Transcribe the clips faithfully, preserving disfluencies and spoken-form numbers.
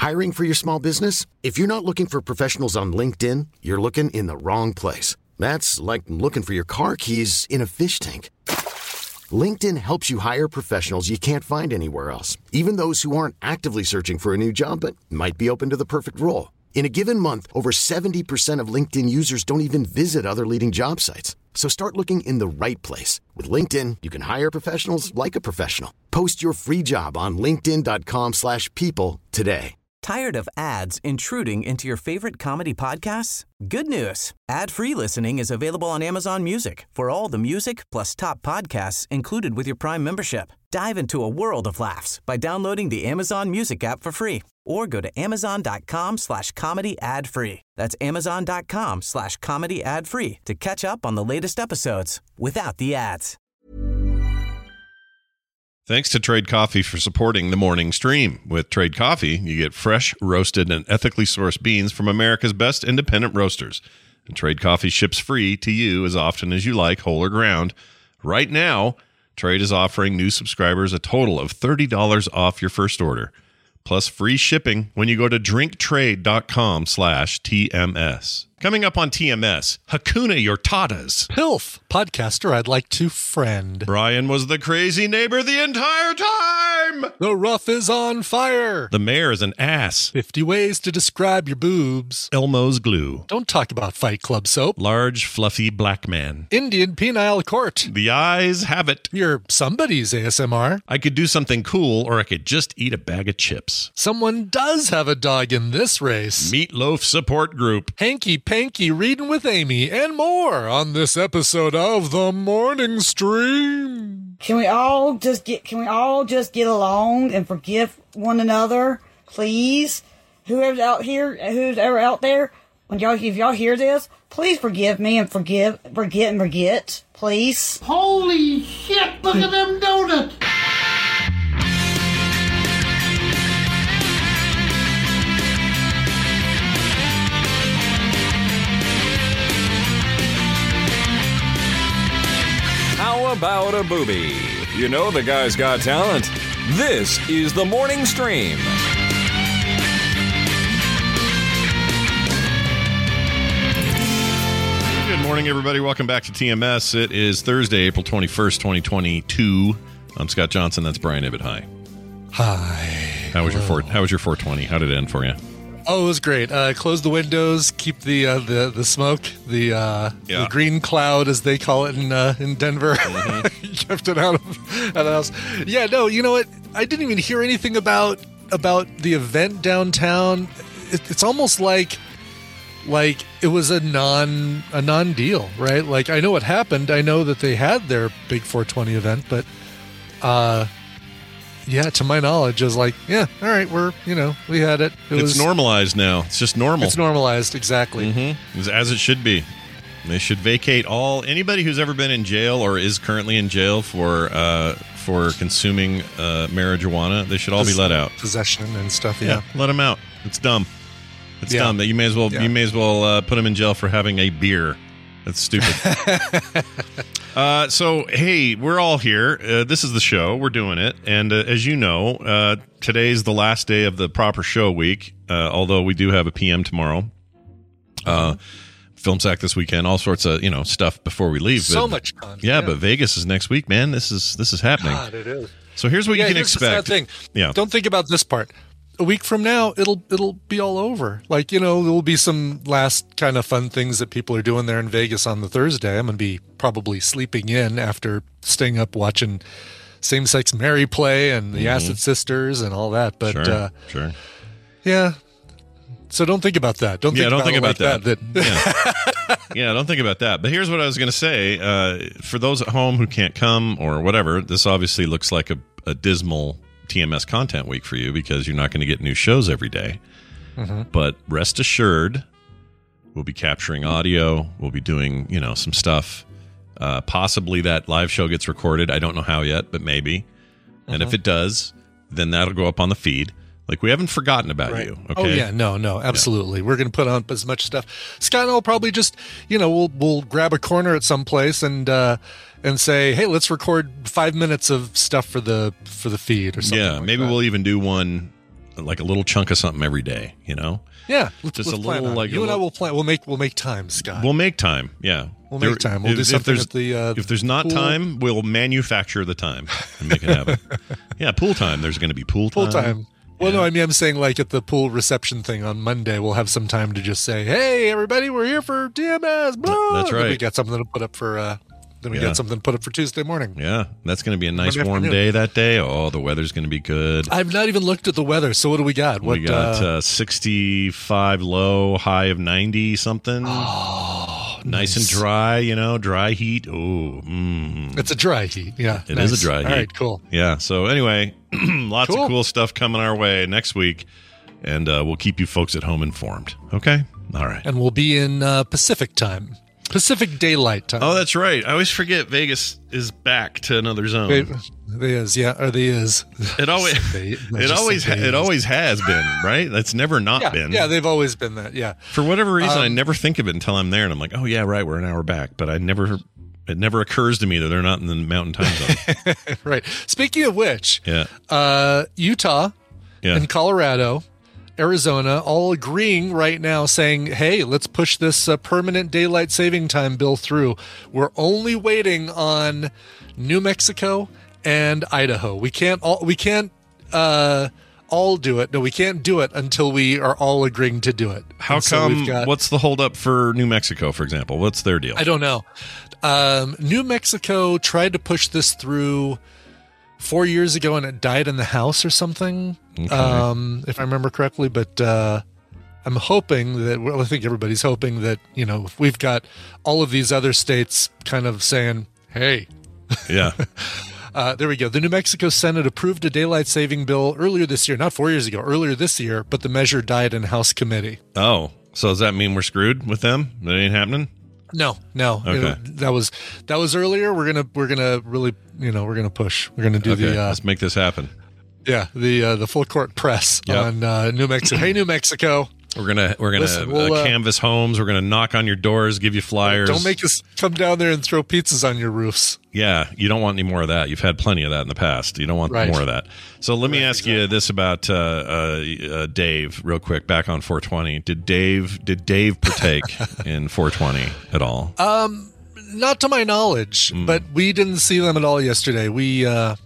Hiring for your small business? If you're not looking for professionals on LinkedIn, you're looking in the wrong place. That's like looking for your car keys in a fish tank. LinkedIn helps you hire professionals you can't find anywhere else, even those who aren't actively searching for a new job but might be open to the perfect role. In a given month, over seventy percent of LinkedIn users don't even visit other leading job sites. So start looking in the right place. With LinkedIn, you can hire professionals like a professional. Post your free job on linkedin.com slash people today. Tired of ads intruding into your favorite comedy podcasts? Good news. Ad-free listening is available on Amazon Music for all the music plus top podcasts included with your Prime membership. Dive into a world of laughs by downloading the Amazon Music app for free or go to amazon.com slash comedy ad free. That's amazon.com slash comedy ad free to catch up on the latest episodes without the ads. Thanks to Trade Coffee for supporting the morning stream. With Trade Coffee, you get fresh, roasted, and ethically sourced beans from America's best independent roasters. And Trade Coffee ships free to you as often as you like, whole or ground. Right now, Trade is offering new subscribers a total of thirty dollars off your first order, plus free shipping when you go to drinktrade.com slash TMS. Coming up on T M S, Hakuna Your Tatas. Pilf, podcaster I'd like to friend. Brian was the crazy neighbor the entire time. The rough is on fire. The mayor is an ass. fifty ways to describe your boobs. Elmo's glue. Don't talk about Fight Club soap. Large, fluffy black man. Indian penile court. The eyes have it. You're somebody's A S M R. I could do something cool, or I could just eat a bag of chips. Someone does have a dog in this race. Meatloaf support group. Hanky Panky reading with Amy and more on this episode of The Morning Stream. Can we all just get can we all just get along and forgive one another, please? Whoever's out here, who's ever out there, when y'all if y'all hear this, please forgive me and forgive forget and forget, please. Holy shit, look at them donuts! How about a booby? You know the guy's got talent. This is The Morning Stream. Good morning, everybody. Welcome back to T M S. It is Thursday, April twenty-first, twenty twenty-two. I'm Scott Johnson. That's Brian Ibbett. Hi. Hi. How was your four, How was your four twenty? How did it end for you? Oh, it was great. Uh, close the windows, keep the uh, the the smoke, the uh, Yeah. the green cloud, as they call it in uh, in Denver. Mm-hmm. Kept it out of, out of the house. Yeah, no, you know what? I didn't even hear anything about about the event downtown. It, it's almost like like it was a non a non deal, right? Like I know what happened. I know that they had their big four twenty event, but uh. Yeah, to my knowledge, is like, yeah, all right, we're, you know, we had it. It it's was normalized now. It's just normal. It's normalized, exactly. Mm-hmm. It's as it should be. They should vacate all anybody who's ever been in jail or is currently in jail for uh, for consuming uh, marijuana. They should all be let out. Possession and stuff. Yeah, Yeah, let them out. It's dumb. It's Yeah. dumb that you may as well Yeah. you may as well uh, put them in jail for having a beer. That's stupid. uh, so, hey, we're all here. Uh, this is the show. We're doing it. And uh, as you know, uh, today's the last day of the proper show week, uh, although we do have a P M tomorrow. Uh, Film Sack this weekend, all sorts of, you know, stuff before we leave. so but, much fun. Yeah, but Vegas is next week, man. This is this is happening. God, it is. So here's what Yeah, you can here's the sad expect. thing. Yeah. Don't think about this part. A week from now, it'll it'll be all over. Like, you know, there will be some last kind of fun things that people are doing there in Vegas on the Thursday. I'm going to be probably sleeping in after staying up watching Same Sex Mary play and the Mhm. Acid Sisters and all that. But Sure, uh, sure. yeah. So don't think about that. Don't Yeah, think don't about think it about like that. that. that- Yeah, don't think about that. But here's what I was going to say. Uh, for those at home who can't come or whatever, this obviously looks like a, a dismal T M S content week for you because you're not going to get new shows every day. Mm-hmm. But rest assured, we'll be capturing audio. We'll be doing, you know, some stuff. Uh, possibly that live show gets recorded. I don't know how yet, but maybe. Mm-hmm. And if it does, then that'll go up on the feed. Like, we haven't forgotten about Right. you. Oh Okay. yeah, no, no, absolutely. Yeah. We're going to put on as much stuff. Scott and I'll probably just, you know, we'll we'll grab a corner at some place and uh, and say, hey, let's record five minutes of stuff for the for the feed or something. Yeah, like maybe that. we'll even do one like a little chunk of something every day, you know? Yeah, let's, Just let's a plan little, on it. like, a you and I little- will plan. We'll make we'll make time, Scott. We'll make time. Yeah. We'll make time. We'll do if something there's- at the, uh, If there's not pool. time, we'll manufacture the time and make it happen. Yeah, pool time. There's going to be pool time. Full time. Well, Yeah. no, I mean, I'm saying like at the pool reception thing on Monday, we'll have some time to just say, "Hey, everybody, we're here for D M S." Blah. That's And then we right. got something to put up for. Uh, then we Yeah. got something to put up for Tuesday morning. Yeah, that's going to be a nice Monday warm afternoon. day that day. Oh, the weather's going to be good. I've not even looked at the weather. So what do we got? What we got uh, uh, sixty-five low, high of ninety something. oh, nice and dry, you know, dry heat. Oh, mm. It's a dry heat. Yeah, It is nice. a dry heat. All right, cool. Yeah. So anyway, lots Cool. of cool stuff coming our way next week, and uh, we'll keep you folks at home informed. Okay. All right. And we'll be in uh, Pacific time, Pacific Daylight time. Oh, that's right. I always forget Vegas is back to another zone. They, they is, yeah, or they is. It always, They- I it just always, said ha- they it is. always has been, right? That's never not Yeah, been. yeah, they've always been that. Yeah, For whatever reason, I Um, never think of it until I'm there, and I'm like, oh yeah, right, we're an hour back. But I never, it never occurs to me that they're not in the Mountain Time Zone. right. Speaking of which, Yeah, uh, Utah yeah. and Colorado, Arizona, all agreeing right now, saying, "Hey, let's push this uh, permanent daylight saving time bill through." We're only waiting on New Mexico and Idaho. We can't all we can't uh, all do it. No, we can't do it until we are all agreeing to do it. How And so come? we've got- What's the holdup for New Mexico, for example? What's their deal? I don't know. Um, New Mexico tried to push this through four years ago, and it died in the House or something, Okay. um, if I remember correctly. But uh, I'm hoping that, well, I think everybody's hoping that, you know, if we've got all of these other states kind of saying, hey, Yeah, uh, there we go. The New Mexico Senate approved a daylight saving bill earlier this year, not four years ago, earlier this year, but the measure died in House committee. Oh, so does that mean we're screwed with them? That ain't happening? No, no. Okay. It- that was that was earlier. We're gonna we're gonna really you know we're gonna push. We're gonna do Okay, the uh, let's make this happen. yeah the uh, the full court press Yep. on uh, New Mexico. Hey, New Mexico, We're gonna we're gonna Listen, we'll, uh, uh, canvass homes. We're gonna knock on your doors, give you flyers. don't make us come down there and throw pizzas on your roofs. Yeah, you don't want any more of that. You've had plenty of that in the past. You don't want Right. more of that. So let me ask you this about uh, uh, uh, Dave, real quick. Back on four twenty, did Dave did Dave partake in four twenty at all? Um, not to my knowledge, Hmm. but we didn't see them at all yesterday. We uh,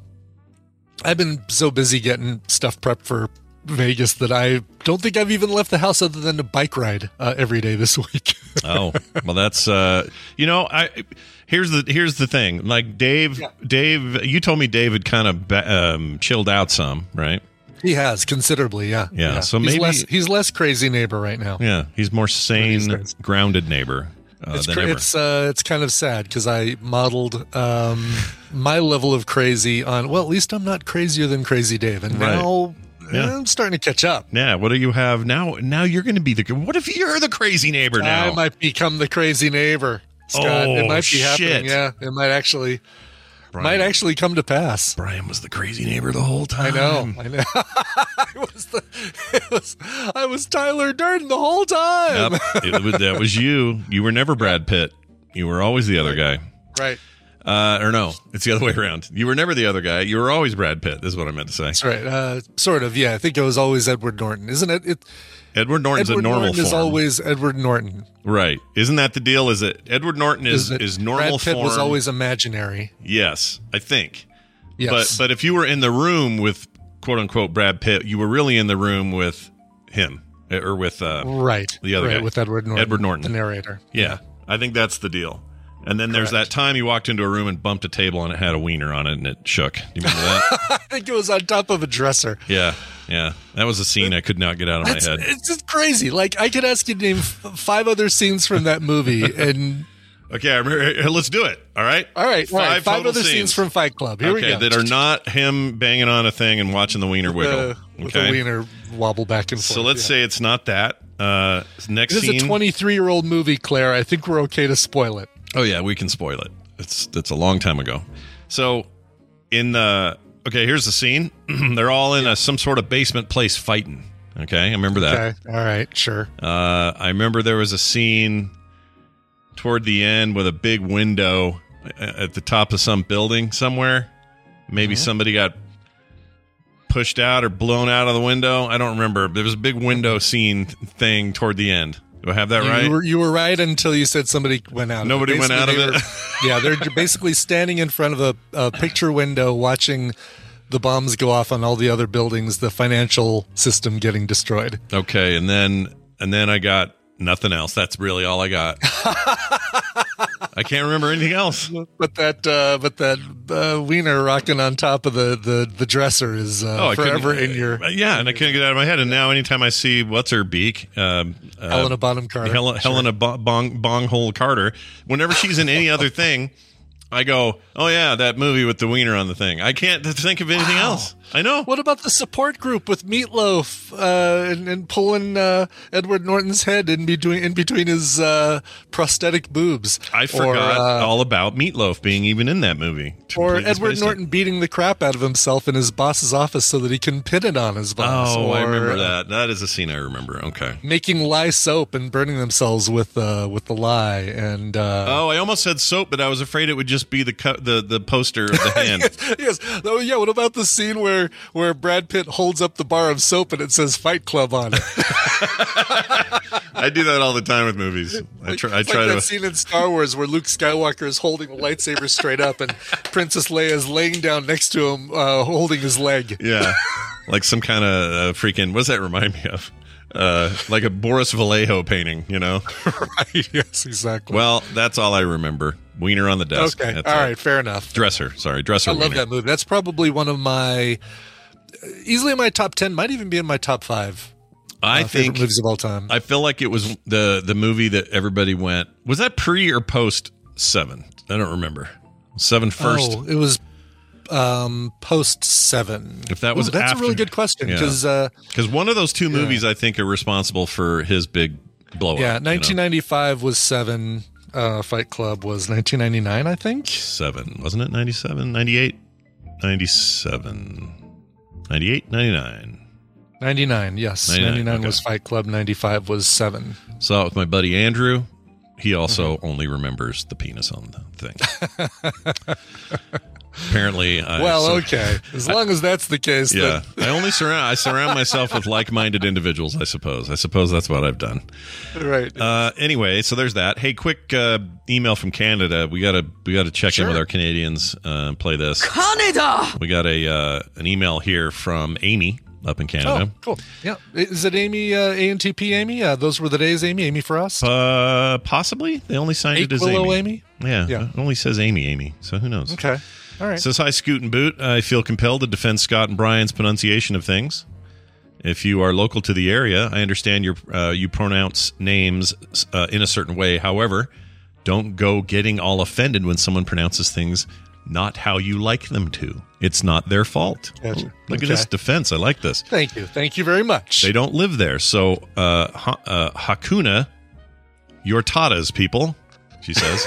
I've been so busy getting stuff prepped for Vegas that I don't think I've even left the house other than to bike ride uh, every day this week. Oh, well, that's uh, you know, I here's the here's the thing. Like Dave, Yeah. Dave, you told me David kind of ba- um, chilled out some, right? He has considerably, yeah. Yeah, so he's maybe- less, he's less crazy neighbor right now. Yeah, he's more these sane, days. grounded neighbor uh, it's than cra- ever. it's uh, it's kind of sad because I modeled um, my level of crazy on. Well, at least I'm not crazier than Crazy Dave, and Right. now Yeah. I'm starting to catch up. Yeah, what do you have now? Now you're going to be the. What if you're the crazy neighbor now? I might become the crazy neighbor, Scott. Oh, it might be shit. happening. Yeah, it might actually Brian, might actually come to pass. Brian was the crazy neighbor the whole I time. know. I know. I was the. It was. I was Tyler Durden the whole time. Yep, it was, that was you. You were never Brad Pitt. You were always the other guy. Right. Uh, or no, it's the other way around. You were never the other guy. You were always Brad Pitt. This is what I meant to say. That's right. Uh, sort of. Yeah. I think it was always Edward Norton, isn't it? It. Edward Norton's Edward a normal Norton is form. always Edward Norton. Right. Isn't that the deal? Is it Edward Norton is, it- is normal Brad Pitt form? was always imaginary. Yes, I think. Yes. But but if you were in the room with quote unquote Brad Pitt, you were really in the room with him or with uh, right. the other right, guy. with Edward Norton. Edward Norton. the narrator. yeah. I think that's the deal. And then there's Correct. that time you walked into a room and bumped a table and it had a wiener on it and it shook. Do you remember that? I think it was on top of a dresser. Yeah, yeah. That was a scene I could not get out of my It's, head. it's just crazy. Like I could ask you to name f- five other scenes from that movie, and Okay, I remember, let's do it. All right. all right, all right, Five five total other scenes. from Fight Club. Here okay, we go. that are not him banging on a thing and watching the wiener wiggle. Uh, with okay. the wiener wobble back and forth. So let's yeah. say it's not that. Uh, next This is scene. a twenty-three-year-old movie, Claire. I think we're okay to spoil it. Oh yeah, we can spoil it. It's it's a long time ago. So in the okay, here's the scene. They're all in a some sort of basement place fighting. Okay, I remember that. Okay, all right, sure. Uh, I remember there was a scene toward the end with a big window at the top of some building somewhere. Maybe Mm-hmm. somebody got pushed out or blown out of the window. I don't remember. There was a big window scene thing toward the end. Do I have that you, right? You were, you were right until you said somebody went out. Nobody of it. went out of they it? Were, yeah, they're basically standing in front of a, a picture window watching the bombs go off on all the other buildings, the financial system getting destroyed. Okay, and then and then I got nothing else. That's really all I got. I can't remember anything else. But that, uh, but that uh, wiener rocking on top of the, the, the dresser is uh, Oh, I couldn't- forever in your Yeah, and I couldn't get it out of my head. And now anytime I see what's her beak, um, uh, Helena Bonham Carter. Hel- Sure. Helena Bo- Bong Bonghole Carter, whenever she's in any other thing, I go, oh yeah, that movie with the wiener on the thing. I can't think of anything Wow. else. I know. What about the support group with Meatloaf uh, and, and pulling uh, Edward Norton's head in between in between his uh, prosthetic boobs? I forgot Or, uh, all about Meatloaf being even in that movie. Or Completely Edward spaced it. Norton beating the crap out of himself in his boss's office so that he can pin it on his boss. Oh, or, I remember uh, that. That is a scene I remember. Okay. Making lye soap and burning themselves with uh, with the lye. And uh, Oh, I almost said soap, but I was afraid it would just be the co- the the poster of the hand. yes. Oh, yeah. What about the scene where where Brad Pitt holds up the bar of soap and it says Fight Club on it? I do that all the time with movies. I try. I It's try like to. that scene in Star Wars where Luke Skywalker is holding the lightsaber straight up and Princess Leia is laying down next to him, uh, holding his leg. Yeah, like some kind of uh, freaking. What does that remind me of? Uh, like a Boris Vallejo painting, you know? Right. Yes, exactly. Well, that's all I remember. Wiener on the desk. okay. That's All it. right. Fair enough. Dresser. Sorry, dresser. I love wiener. that movie. That's probably one of my, easily in my top ten, might even be in my top five. I uh, favorite think. movies of all time. I feel like it was the the movie that everybody went. Was that pre or post Seven? I don't remember. Seven first. Oh, it was um, post Seven. If that was Ooh, that's after- a really good question Yeah. because uh, Because one of those two movies, I think, are responsible for his big blow up. yeah, nineteen ninety-five was Seven. Uh, Fight Club was nineteen ninety-nine, I think. Seven, wasn't it? ninety-seven, ninety-eight, ninety-seven, ninety-eight, ninety-nine. ninety-nine, yes. ninety-nine, ninety-nine okay. was Fight Club. ninety-five was Seven. Saw it with my buddy Andrew. He also Mm-hmm. only remembers the penis on the thing. Apparently, I Well, sur- okay. As long as that's the case, Yeah, then I only surround I surround myself with like-minded individuals. I suppose. I suppose that's what I've done. right. Uh, anyway, so there's that. Hey, quick uh, email from Canada. We gotta we gotta check Sure. in with our Canadians uh, and play this. Canada! We got a uh, an email here from Amy up in Canada. Oh, cool. Yeah. Is it Amy, uh, A N T P Amy? Uh, those were the days, Amy? Amy for us? Uh, possibly. They only signed it as Willow Amy. Amy? Yeah, Yeah. it only says Amy, Amy. So who knows? Okay. All right. Says, hi, Scoot and Boot. I feel compelled to defend Scott and Brian's pronunciation of things. If you are local to the area, I understand your uh, you pronounce names uh, in a certain way. However, don't go getting all offended when someone pronounces things not how you like them to. It's not their fault. Gotcha. Look Okay. at this defense. I like this. Thank you. Thank you very much. They don't live there. So, uh, ha- uh, Hakuna, your tatas, people, she says.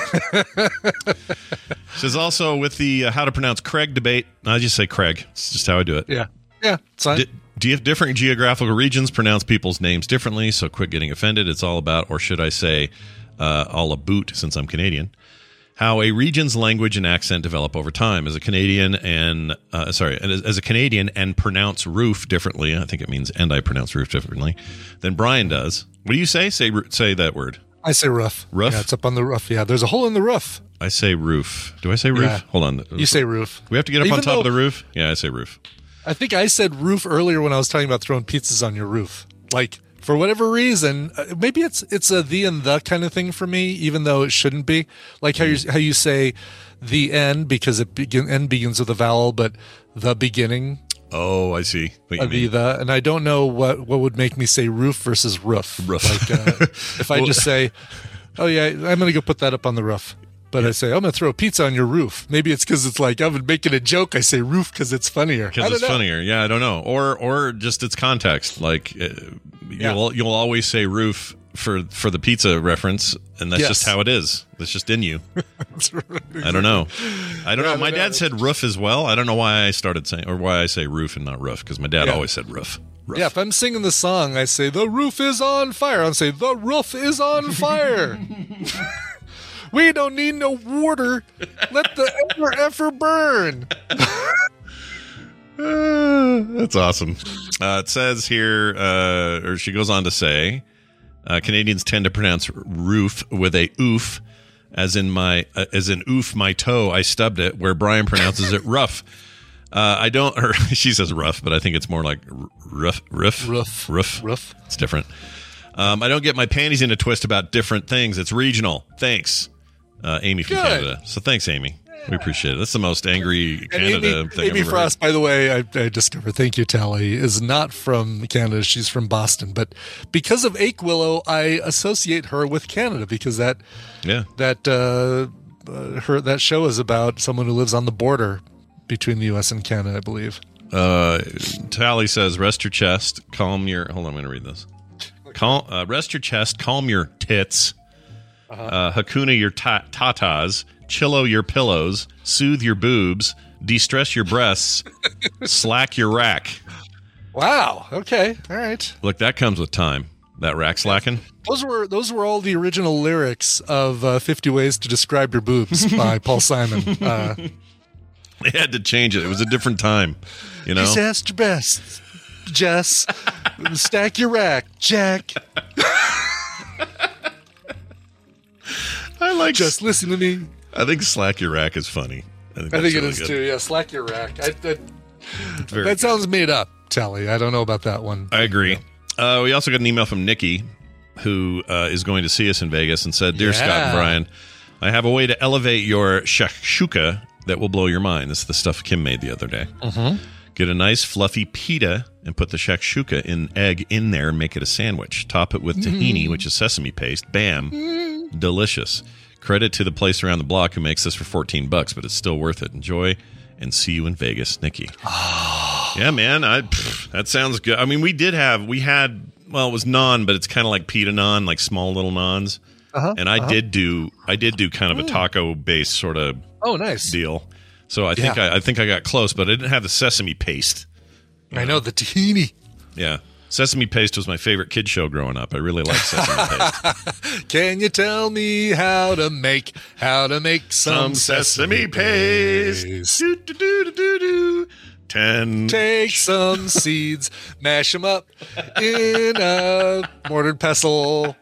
She says also with the uh, how to pronounce Craig debate, I just say Craig. It's just how I do it. Yeah. Yeah. It's fine. D- do you have different geographical regions pronounce people's names differently? So quit getting offended. It's all about, or should I say, uh, all a boot since I'm Canadian, how a region's language and accent develop over time. As a Canadian and uh, sorry, as, as a Canadian and pronounce roof differently. I think it means and I pronounce roof differently than Brian does. What do you say? Say ru- say that word. I say roof. Roof? Yeah, it's up on the roof. Yeah, there's a hole in the roof. I say roof. Do I say roof? Yeah. Hold on. You say roof. We have to get up on Even top of though- the roof? Yeah, I say roof. I think I said roof earlier when I was talking about throwing pizzas on your roof. Like, for whatever reason, uh, maybe it's it's a the and the kind of thing for me, even though it shouldn't be. Like how you how you say the end because it begin end begins with a vowel, but the beginning Oh, I see what you of the mean. the, and I don't know what what would make me say roof versus roof. Roof. Like uh, if I Well- just say, oh yeah, I'm gonna go put that up on the roof. But I say, I'm going to throw a pizza on your roof. Maybe it's because it's like, I'm making a joke. I say roof because it's funnier. I Because don't it's know. funnier. Yeah, I don't know. Or or just its context. Like uh, Yeah. you'll you'll always say roof for for the pizza reference, and that's Yes. just how it is. That's just in you. I don't know. I don't know. Yeah, My no, dad no. said roof as well. I don't know why I started saying or why I say roof and not roof because my dad Yeah. always said roof. Roof. Yeah, if I'm singing the song, I say, the roof is on fire. I'll say, the roof is on fire. We don't need no water. Let the ever effer burn. Uh, that's awesome. Uh, it says here, uh, or she goes on to say, uh, Canadians tend to pronounce roof with a oof, as in my, uh, as in oof my toe, I stubbed it. Where Brian pronounces it rough. Uh, I don't. Or she says rough, but I think it's more like rough, riff, Roof. roof, Roof. It's different. Um, I don't get my panties in a twist about different things. It's regional. Thanks, uh, Amy from Good. Canada. So thanks, Amy. We appreciate it. That's the most angry And Canada Amy, thing Amy I've ever Frost, heard. by the way, I, I discovered, thank you, Tally, is not from Canada. She's from Boston. But because of Ake Willow, I associate her with Canada because that Yeah. that uh, uh, her that show is about someone who lives on the border between the U S and Canada, I believe. Uh, Tally says, rest your chest, calm your. Hold on, I'm going to read this. Calm, uh, rest your chest, calm your tits, uh, Hakuna your ta- tatas, chillo your pillows, soothe your boobs, de-stress your breasts, slack your rack. Wow. Okay. All right. Look, that comes with time. That rack slacking. Those were those were all the original lyrics of uh, fifty Ways to Describe Your Boobs by Paul Simon. Uh, They had to change it. It was a different time, you know. Just ask your best, Jess. Stack your rack, Jack. I like. Just listen to me. I think slack your rack is funny. I think, I that's think it really is good. too. Yeah, slack your rack. I, that It's very that good. sounds made up, Tally. I don't know about that one. I agree. Uh, we also got an email from Nikki, who uh, is going to see us in Vegas, and said, "Dear Yeah. Scott and Brian, I have a way to elevate your shakshuka that will blow your mind." This is the stuff Kim made the other day. Mm-hmm. Get a nice fluffy pita and put the shakshuka in egg in there and make it a sandwich. Top it with tahini, which is sesame paste. Bam. Delicious. Credit to the place around the block who makes this for fourteen bucks, but it's still worth it. Enjoy and see you in Vegas, Nikki. Yeah, man. I pff, that sounds good. I mean, we did have, we had, well, it was naan, but it's kind of like pita naan, like small little naans. Uh-huh, And I uh-huh. did do, I did do kind of a taco based sort of Oh, nice. deal. So I think Yeah. I, I think I got close, but I didn't have the sesame paste. I know the tahini. Yeah. Sesame paste was my favorite kid show growing up. I really liked sesame paste. Can you tell me how to make how to make some, Some sesame paste. Do, do, do, do, do, do. Ten. Take some seeds, mash them up in a mortar and pestle.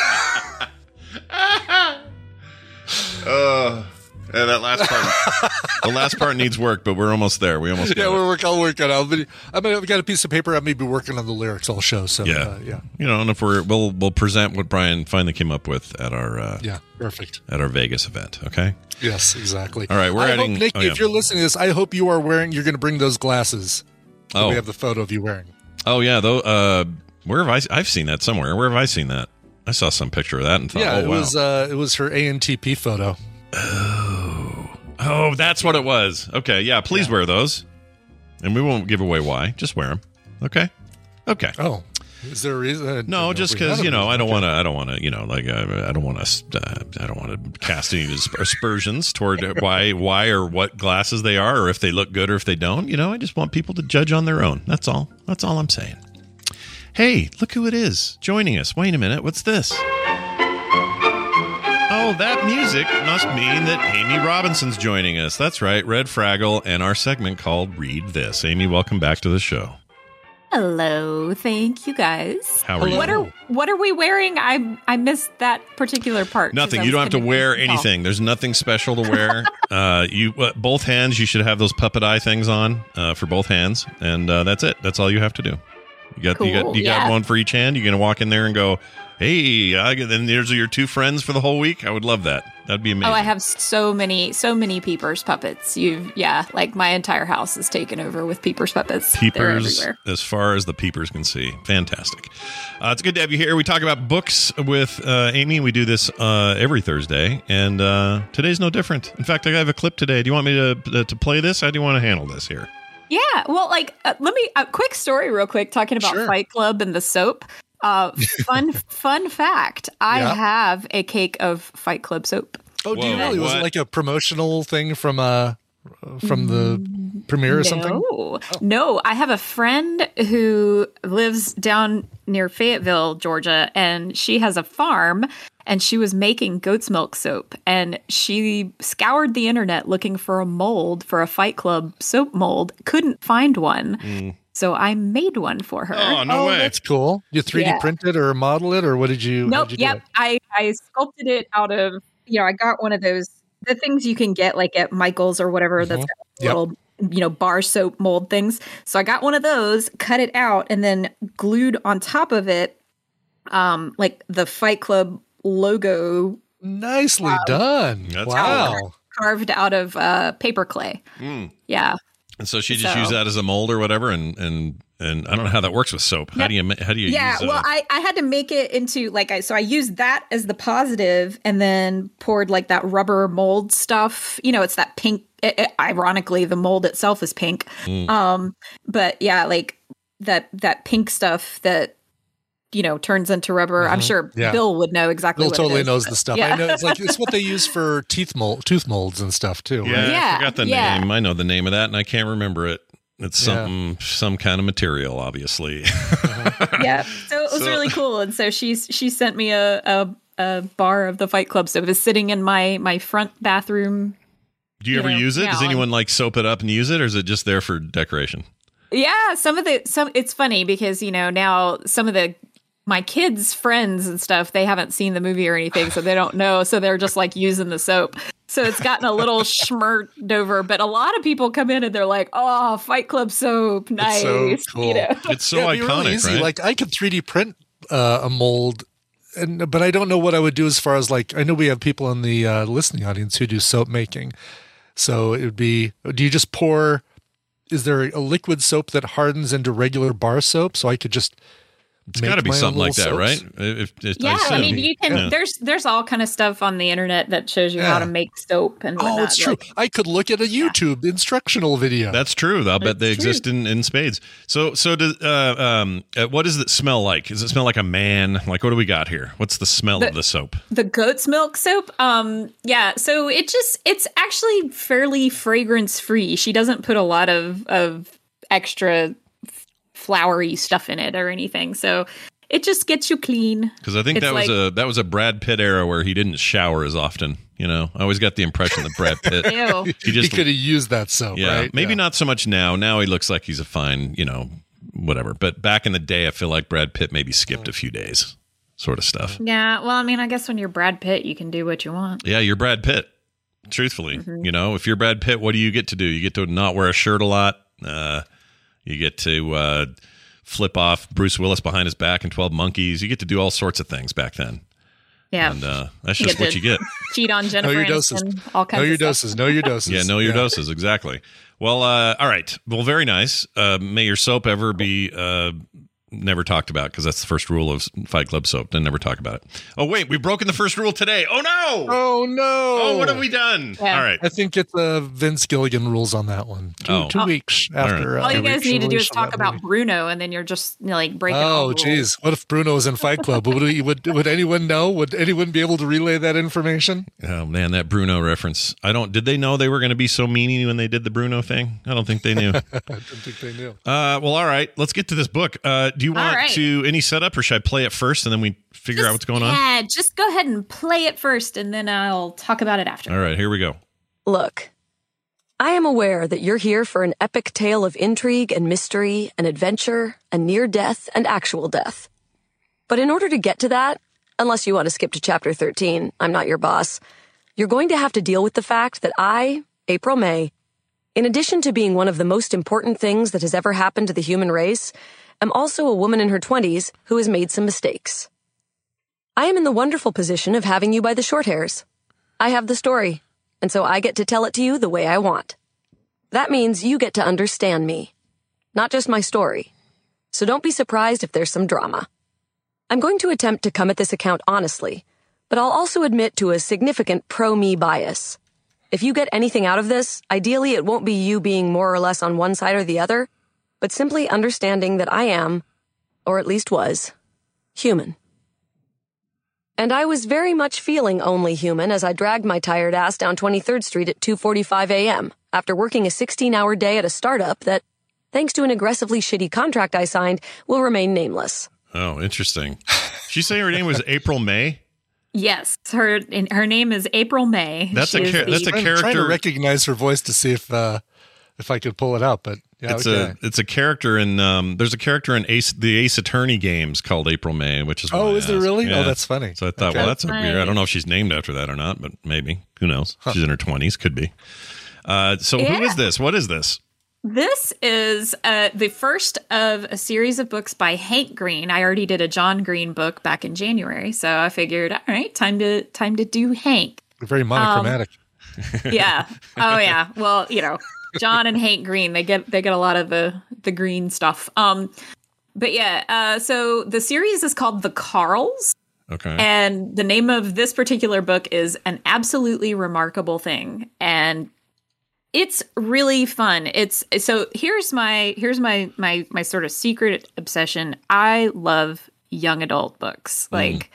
Uh, yeah, that last part. The last part needs work, but we're almost there. We almost Yeah, got we're it. working. I'll work on it. I'll be- I mean, I've got a piece of paper. I may be working on the lyrics all show. So Yeah. uh, yeah, You know, and if we're we'll we'll present what Brian finally came up with at our uh, yeah, perfect. at our Vegas event. Okay. Yes, exactly. All right, we're I adding- Hope, Nikki, oh, yeah. if you're listening to this, I hope you are wearing. You're going to bring those glasses. that Oh. we have the photo of you wearing. Oh yeah, though. Uh, where have I? I've seen that somewhere. Where have I seen that? I saw some picture of that and thought, yeah, oh it wow. was. Uh, it was her A N T P photo. Oh, oh, that's what it was. Okay, yeah. Please wear those, and we won't give away why. Just wear them. Okay. Okay. Oh, is there a reason? I didn't know No, if just we had because you them. know, I don't Okay. want to. I don't want to. You know, like uh, I don't want to. Uh, I don't want to cast any asp- aspersions toward why, why, or what glasses they are, or if they look good or if they don't. You know, I just want people to judge on their own. That's all. That's all I'm saying. Hey, look who it is joining us. Wait a minute. What's this? Oh, that music must mean that Amy Robinson's joining us. That's right, Red Fraggle, and our segment called Read This. Amy, welcome back to the show. Hello, thank you guys. How are you? What are what are we wearing? I I missed that particular part. 'cause Nothing. I You was don't have to gonna- wear Oh. anything. There's nothing special to wear. uh, you uh, both hands. You should have those puppet eye things on uh, for both hands, and uh, that's it. That's all you have to do. You got you got Cool, you got yeah. one for each hand. You're gonna walk in there and go, "Hey," I, then there's your two friends for the whole week. I would love that. That'd be amazing. Oh, I have so many, so many Peepers puppets. You, yeah, like my entire house is taken over with Peepers puppets. They're Peepers everywhere. as far as the peepers can see. Fantastic. Uh, it's good to have you here. We talk about books with uh, Amy. We do this uh, every Thursday, and uh, today's no different. In fact, I have a clip today. Do you want me to to play this? How do you want to handle this here? Yeah, well, like, uh, let me a quick story, real quick, talking about Sure. Fight Club and the soap. Uh, fun, fun fact: I Yeah. have a cake of Fight Club soap. Oh, do you Whoa, really? Was it what? like a promotional thing from uh from the premiere or something? No, no. I have a friend who lives down near Fayetteville, Georgia, and she has a farm. and she was making goat's milk soap, and she scoured the internet looking for a mold for a Fight Club soap mold, couldn't find one. Mm. So I made one for her. Oh, no oh, way. That's cool. You three D yeah. printed or model it, or what did you Nope, you do yep. it? I, I sculpted it out of, you know, I got one of those, the things you can get like at Michael's or whatever, mm-hmm. that's got a yep. little, you know, bar soap mold things. So I got one of those, cut it out, and then glued on top of it, um, like the Fight Club logo. Nicely um, That's done. Wow. cool. Carved out of uh, paper clay. Mm. Yeah. And so she just so. used that as a mold or whatever, and and and I don't know how that works with soap. How yep. do you how do you yeah? use Yeah, well, uh, I I had to make it into like I so I used that as the positive, and then poured like that rubber mold stuff. You know, it's that pink. It, it, ironically, the mold itself is pink. Mm. Um, but yeah, like that that pink stuff that, you know, turns into rubber. Mm-hmm. I'm sure yeah. Bill would know exactly. Bill what totally it is, knows but, the stuff. Yeah. I know it's like it's what they use for teeth mold, tooth molds and stuff too. Yeah, right? yeah I forgot the yeah. name. I know the name of that, and I can't remember it. It's something, yeah. some kind of material, obviously. Uh-huh. yeah, so it was so, really cool. And so she's she sent me a, a a bar of the Fight Club. So it was sitting in my my front bathroom. Do you, you ever know, use it? Does anyone like soap it up and use it, or is it just there for decoration? Yeah, some of the some. It's funny because, you know, now some of the my kids' friends and stuff, they haven't seen the movie or anything, so they don't know. So they're just like using the soap. So it's gotten a little schmirked over, but a lot of people come in and they're like, "Oh, Fight Club soap, nice!" It's so cool. You know? It's so yeah, iconic, really easy. right? Like I could three D print uh, a mold, and but I don't know what I would do as far as like I know we have people in the uh, listening audience who do soap making, so it would be. Do you just pour? Is there a liquid soap that hardens into regular bar soap? So I could just. It's got to be something like that, soaps. right? If, if, yeah, I, I mean, you can. Yeah. There's there's all kind of stuff on the internet that shows you yeah. how to make soap and whatnot. Oh, it's true. Like, I could look at a YouTube yeah. instructional video. That's true. I'll bet they true. exist in, in spades. So, so does uh, um, uh, what does it smell like? Does it smell like a man? Like, what do we got here? What's the smell the, of the soap? The goat's milk soap. Um, yeah. So it just it's actually fairly fragrance free. She doesn't put a lot of of extra flowery stuff in it or anything. So. It just gets you clean. Because I think it's that like, was a that was a Brad Pitt era where he didn't shower as often. You know, I always got the impression that Brad Pitt he just he could have used that soap. Yeah, right? maybe yeah. not so much now. Now he looks like he's a fine, you know, whatever. But back in the day, I feel like Brad Pitt maybe skipped a few days, sort of stuff. Yeah, well, I mean, I guess when you're Brad Pitt, you can do what you want. Yeah, you're Brad Pitt. Truthfully, mm-hmm. you know, if you're Brad Pitt, what do you get to do? You get to not wear a shirt a lot. Uh, you get to. Uh, flip off Bruce Willis behind his back in twelve Monkeys. You get to do all sorts of things back then. Yeah. And uh, that's just what you get. Cheat on Jennifer know your Aniston, doses. all kinds know your of stuff. doses. Know your doses. Yeah, know your yeah. doses. Exactly. Well, uh, all right. Well, very nice. Uh, may your soap ever be uh, never talked about, because that's the first rule of Fight Club soap. Then never talk about it. Oh, wait. We've broken the first rule today. Oh, no. Oh, no. Oh, what have we done? Yeah. All right. I think it's uh, Vince Gilligan rules on that one. Two, oh. two oh. weeks after. All, right. uh, all you guys need to do is talk about movie. Bruno, and then you're just you know, like breaking Oh, all the geez. rules. What if Bruno was in Fight Club? would, we, would would anyone know? Would anyone be able to relay that information? Oh, man, that Bruno reference. I don't. Did they know they were going to be so meany when they did the Bruno thing? I don't think they knew. I don't think they knew. Uh, well, all right. Let's get to this book. Uh, do you want right. to any setup, or should I play it first and then we figure just, out what's going on? Yeah, just go ahead and play it first, and then I'll talk about it after. All right, here we go. Look, I am aware that you're here for an epic tale of intrigue and mystery and adventure and near death and actual death. But in order to get to that, unless you want to skip to chapter thirteen, I'm not your boss, you're going to have to deal with the fact that I, April May, in addition to being one of the most important things that has ever happened to the human race, am also a woman in her twenties who has made some mistakes. I am in the wonderful position of having you by the short hairs. I have the story, and so I get to tell it to you the way I want. That means you get to understand me, not just my story. So don't be surprised if there's some drama. I'm going to attempt to come at this account honestly, but I'll also admit to a significant pro-me bias. If you get anything out of this, ideally it won't be you being more or less on one side or the other, but simply understanding that I am, or at least was, human. And I was very much feeling only human as I dragged my tired ass down twenty-third Street at two forty-five a.m. after working a sixteen-hour day at a startup that, thanks to an aggressively shitty contract I signed, will remain nameless. Oh, interesting. Did she say her name was April May? Yes, her her name is April May. That's She a is char- the- that's a I'm trying to character. recognize her voice to see if uh, if I could pull it out, but yeah, It's okay. a it's a character in um. There's a character in Ace the Ace Attorney games called April May, which is why Oh, I is there asked. really? Yeah. Oh, that's funny. So I thought, Okay. well, that's a Nice. weird. I don't know if she's named after that or not, but maybe. Who knows? She's in her twenties, could be. Uh, so who Yeah. is this? What is this? This is uh, the first of a series of books by Hank Green. I already did a John Green book back in January, so I figured, all right, time to time to do Hank. Very monochromatic. Yeah. Oh yeah. Well, you know, John and Hank Green, they get they get a lot of the the green stuff. Um, but yeah. Uh, so the series is called The Carls. Okay. And the name of this particular book is An Absolutely Remarkable Thing. And it's really fun. It's so here's my here's my my my sort of secret obsession. I love young adult books. Like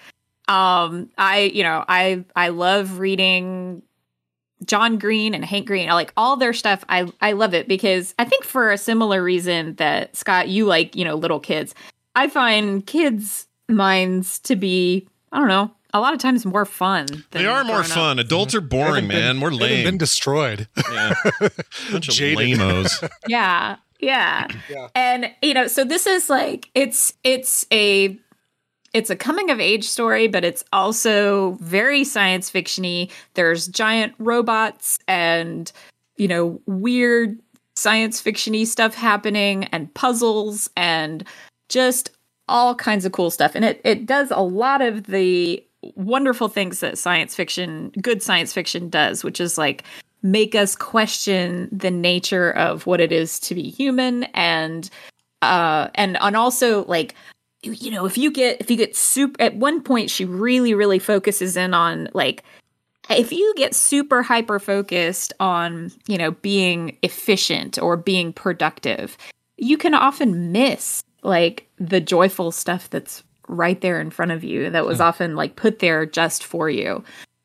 um I, you know, I I love reading John Green and Hank Green. I like all their stuff. I I love it because I think for a similar reason that Scott, you like, you know, little kids. I find kids' minds to be, I don't know, a lot of times more fun. Than They are more grown-up. fun. Adults are boring, Haven't been- man. We're haven't lame. been destroyed. Yeah. Bunch of Jaded. lamos. Yeah, yeah. Yeah. And you know, so this is like it's it's a it's a coming of age story, but it's also very science fiction-y. There's giant robots and, you know, weird science fiction-y stuff happening and puzzles and just all kinds of cool stuff. And it it does a lot of the wonderful things that science fiction, good science fiction does, which is like make us question the nature of what it is to be human and uh and and also like, you know, if you get if you get super at one point she really really focuses in on like if you get super hyper focused on, you know, being efficient or being productive, you can often miss like the joyful stuff that's right there in front of you that was often like put there just for you.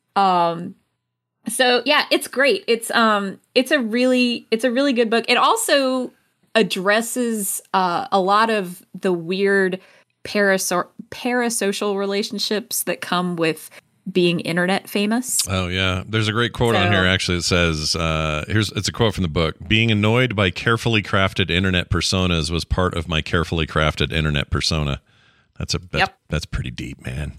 Um so yeah, it's great. It's um it's a really it's a really good book. It also addresses uh a lot of the weird paraso- parasocial relationships that come with being internet famous. Oh yeah, there's a great quote on So- here. Actually, it says, uh, "Here's it's a quote from the book. Being annoyed by carefully crafted internet personas was part of my carefully crafted internet persona." That's a that's, Yep. that's pretty deep, man.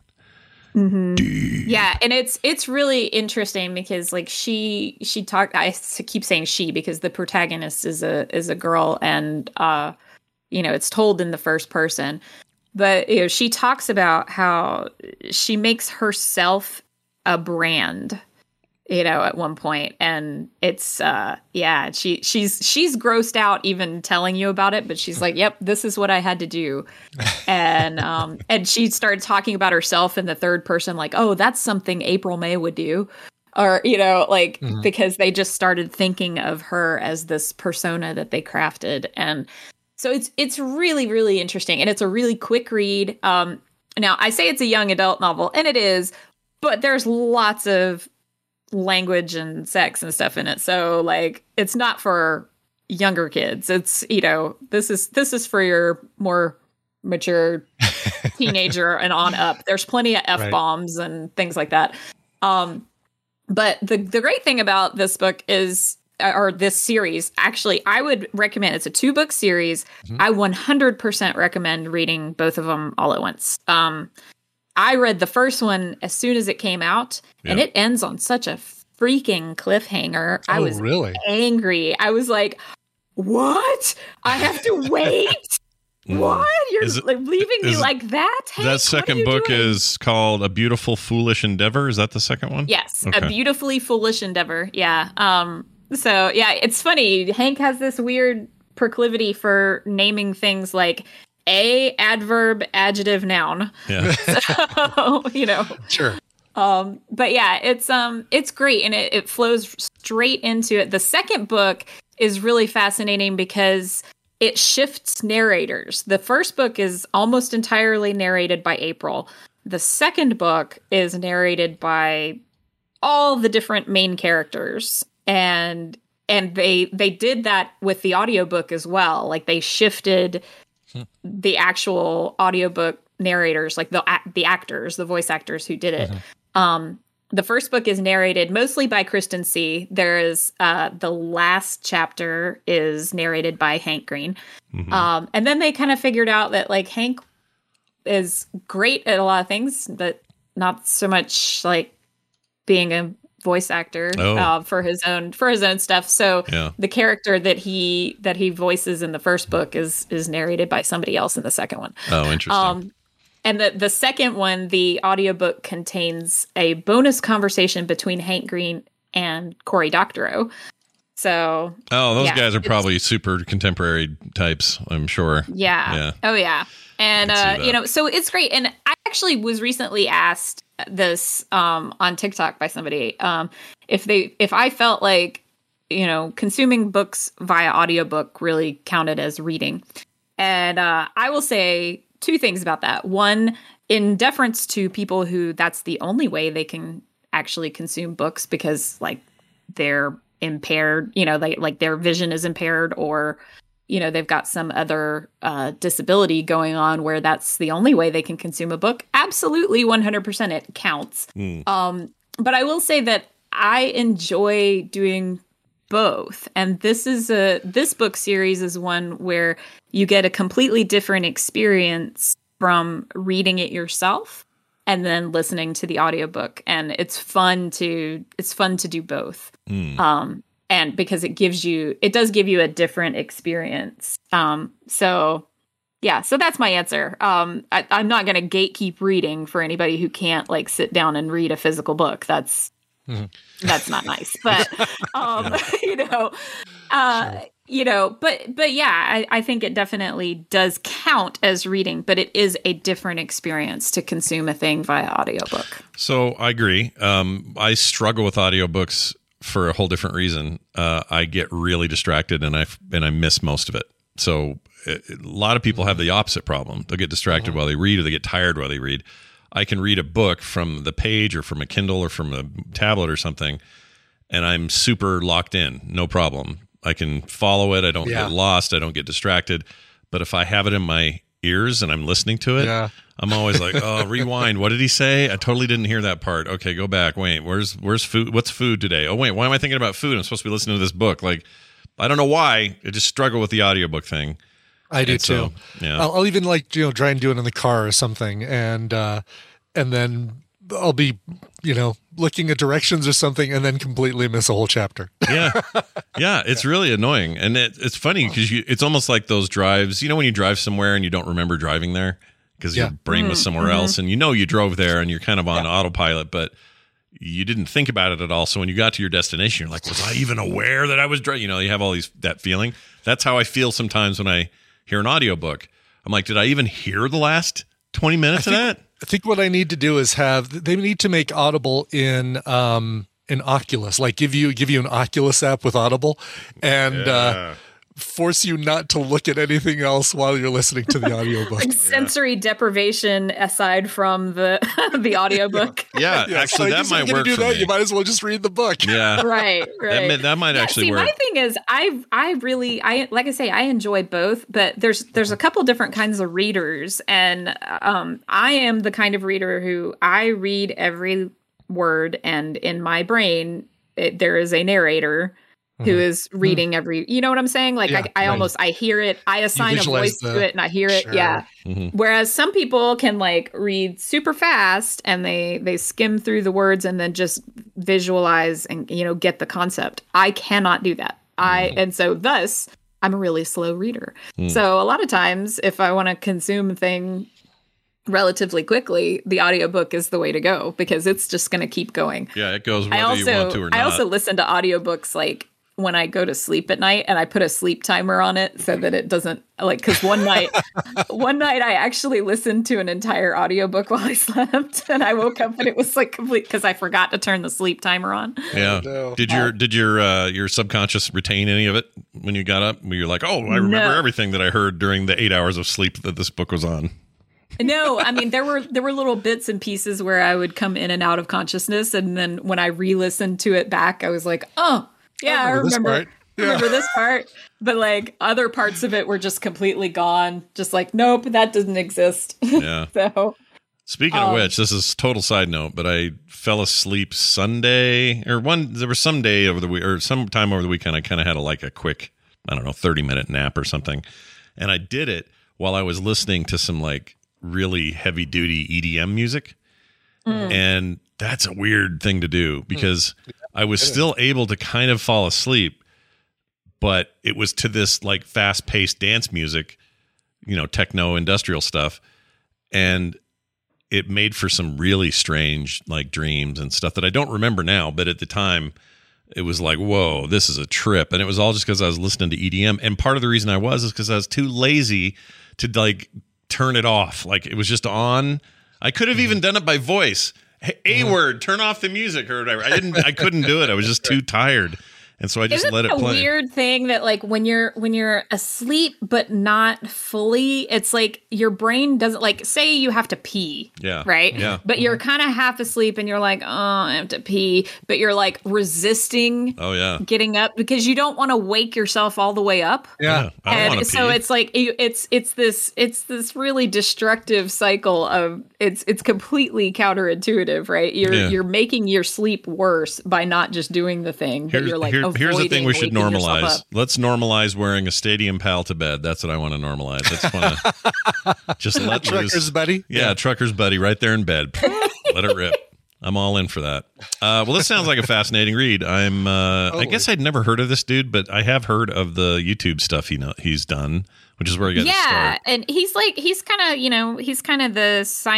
Yeah, and it's it's really interesting because like she she talked. I s- keep saying she because the protagonist is a is a girl, and uh, you know, it's told in the first person. But you know, she talks about how she makes herself a brand, you know, at one point, and it's uh, yeah, she she's she's grossed out even telling you about it, but she's like, "Yep, this is what I had to do," and um, and she started talking about herself in the third person, like, "Oh, that's something April May would do." Or, you know, like, Mhm. because they just started thinking of her as this persona that they crafted. And so it's it's really, really interesting. And it's a really quick read. Um, now, I say it's a young adult novel, and it is, but there's lots of language and sex and stuff in it. So, like, it's not for younger kids. It's, you know, this is this is for your more mature teenager and on up. There's plenty of F-bombs and things like that. Um, but the the great thing about this book is, or this series, actually, I would recommend, it's a two book series. Mm-hmm. I one hundred percent recommend reading both of them all at once. Um, I read the first one as soon as it came out, yeah. and it ends on such a freaking cliffhanger. Oh, I was really angry. I was like, what? I have to wait? What? You're it, like, leaving me like that? Hank? That second book doing? is called A Beautiful Foolish Endeavor. Is that the second one? Yes. Okay. A Beautifully Foolish Endeavor. Yeah. Um. So, yeah, it's funny. Hank has this weird proclivity for naming things like a, adverb, adjective, noun. Yeah. So, you know. Sure. Um, but yeah, it's um it's great, and it, it flows straight into it. The second book is really fascinating because it shifts narrators. The first book is almost entirely narrated by April. The second book is narrated by all the different main characters. And and they they did that with the audiobook as well. Like they shifted hmm. the actual audiobook narrators, like the the actors, the voice actors who did it. Mm-hmm. Um, the first book is narrated mostly by Kristen C. There is uh, the last chapter is narrated by Hank Green. Mm-hmm. Um, and then they kind of figured out that like Hank is great at a lot of things, but not so much like being a voice actor oh. uh, for his own for his own stuff. So yeah. the character that he that he voices in the first book is is narrated by somebody else in the second one. Oh, interesting. Um, and the the second one, the audiobook contains a bonus conversation between Hank Green and Cory Doctorow. So oh, those yeah, guys are probably super contemporary types, I'm sure. Yeah. yeah. Oh, yeah. And, uh, you know, so it's great. And I actually was recently asked this um, on TikTok by somebody um, if they if I felt like, you know, consuming books via audiobook really counted as reading. And uh, I will say two things about that. One, in deference to people who that's the only way they can actually consume books because, like, they're impaired, you know, they, like their vision is impaired or, you know, they've got some other uh, disability going on where that's the only way they can consume a book. Absolutely, one hundred percent it counts. Mm. Um, but I will say that I enjoy doing both. And this is a this book series is one where you get a completely different experience from reading it yourself and then listening to the audiobook. And it's fun to it's fun to do both. Mm. Um, and because it gives you it does give you a different experience. Um, so yeah, so that's my answer. Um, I, I'm not going to gatekeep reading for anybody who can't like sit down and read a physical book. That's mm-hmm. that's not nice. But um, yeah. you know, uh, sure. you know, but but yeah, I, I think it definitely does count as reading, but it is a different experience to consume a thing via audiobook. So I agree. Um, I struggle with audiobooks for a whole different reason. Uh, I get really distracted and I and I miss most of it. So a lot of people have the opposite problem. They'll get distracted mm-hmm. while they read or they get tired while they read. I can read a book from the page or from a Kindle or from a tablet or something, and I'm super locked in. No problem. I can follow it. I don't yeah. get lost. I don't get distracted. But if I have it in my ears and I'm listening to it, yeah. I'm always like, oh, rewind. What did he say? I totally didn't hear that part. Okay, go back. Wait, where's where's food? What's food today? Oh, wait, why am I thinking about food? I'm supposed to be listening to this book. Like, I don't know why. I just struggle with the audiobook thing. I do and so, too. Yeah. I'll, I'll even like, you know, try and do it in the car or something. And, uh, and then I'll be, you know, looking at directions or something and then completely miss a whole chapter. yeah. Yeah. It's really annoying. And it, it's funny because you, it's almost like those drives, you know, when you drive somewhere and you don't remember driving there because yeah. your brain was somewhere mm-hmm. else and you know, you drove there and you're kind of on yeah. autopilot, but you didn't think about it at all. So when you got to your destination, you're like, was I even aware that I was driving? You know, you have all these, that feeling. That's how I feel sometimes when I hear an audiobook. I'm like, did I even hear the last twenty minutes I of think, that? I think what I need to do is have, they need to make Audible in, um, in Oculus, like give you, give you an Oculus app with Audible and, yeah. uh, force you not to look at anything else while you're listening to the audiobook. Like sensory yeah. deprivation aside from the the audiobook. Yeah, yeah actually so that might work do for that, me. You might as well just read the book. Yeah. right, right. That, that might yeah, actually see, work. My thing is I I really I like I say I enjoy both, but there's there's a couple different kinds of readers and um I am the kind of reader who I read every word and in my brain it, there is a narrator who mm-hmm. is reading mm-hmm. every, you know what I'm saying? Like yeah, I, I right. almost, I hear it, I assign a voice the, to it and I hear it. Sure. Yeah. Mm-hmm. Whereas some people can like read super fast and they, they skim through the words and then just visualize and, you know, get the concept. I cannot do that. Mm-hmm. I, and so thus I'm a really slow reader. Mm. So a lot of times if I want to consume a thing relatively quickly, the audiobook is the way to go because it's just going to keep going. Yeah. It goes whether I also, you want to or not. I also listen to audiobooks like, when I go to sleep at night and I put a sleep timer on it so that it doesn't like, cause one night, one night I actually listened to an entire audiobook while I slept and I woke up and it was like complete cause I forgot to turn the sleep timer on. Yeah. No. Did your, did your, uh, your subconscious retain any of it when you got up? Were you like, oh, I remember no. everything that I heard during the eight hours of sleep that this book was on? No, I mean, there were, there were little bits and pieces where I would come in and out of consciousness. And then when I re-listened to it back, I was like, oh, yeah, I remember, I remember, yeah. remember this part, but like other parts of it were just completely gone. Just like, nope, that doesn't exist. Yeah. so, Speaking of which, this is total side note, but I fell asleep Sunday or one. There was some day over the week or some time over the weekend. I kind of had a, like a quick, I don't know, thirty minute nap or something, and I did it while I was listening to some like really heavy duty E D M music, mm. and that's a weird thing to do because mm. I was still able to kind of fall asleep, but it was to this like fast paced dance music, you know, techno industrial stuff, and it made for some really strange like dreams and stuff that I don't remember now. But at the time it was like, whoa, this is a trip. And it was all just because I was listening to E D M. And part of the reason I was is because I was too lazy to like turn it off. Like it was just on. I could have mm-hmm. even done it by voice. Hey, A mm-hmm. word, turn off the music or whatever. I didn't, I couldn't do it. I was just too tired. And so I just Isn't let it a play. Weird thing that like when you're when you're asleep but not fully, it's like your brain doesn't like say you have to pee. Yeah. Right? Yeah. But you're kind of half asleep and you're like, oh, I have to pee. But you're like resisting oh, yeah. getting up because you don't want to wake yourself all the way up. Yeah. yeah I don't and so pee. it's like it's it's this it's this really destructive cycle of it's it's completely counterintuitive, right? You're yeah. you're making your sleep worse by not just doing the thing, but Here's, you're like here, here's the thing we should normalize. Let's normalize wearing a Stadium Pal to bed. That's what I want to normalize. I just want to just let Trucker's loose. buddy. Yeah, yeah, Trucker's buddy right there in bed. Let it rip. I'm all in for that. Uh, well, this sounds like a fascinating read. I'm. Uh, I guess I'd never heard of this dude, but I have heard of the YouTube stuff he know, he's done, which is where he got yeah, his start. and he's like he's kind of you know he's kind of the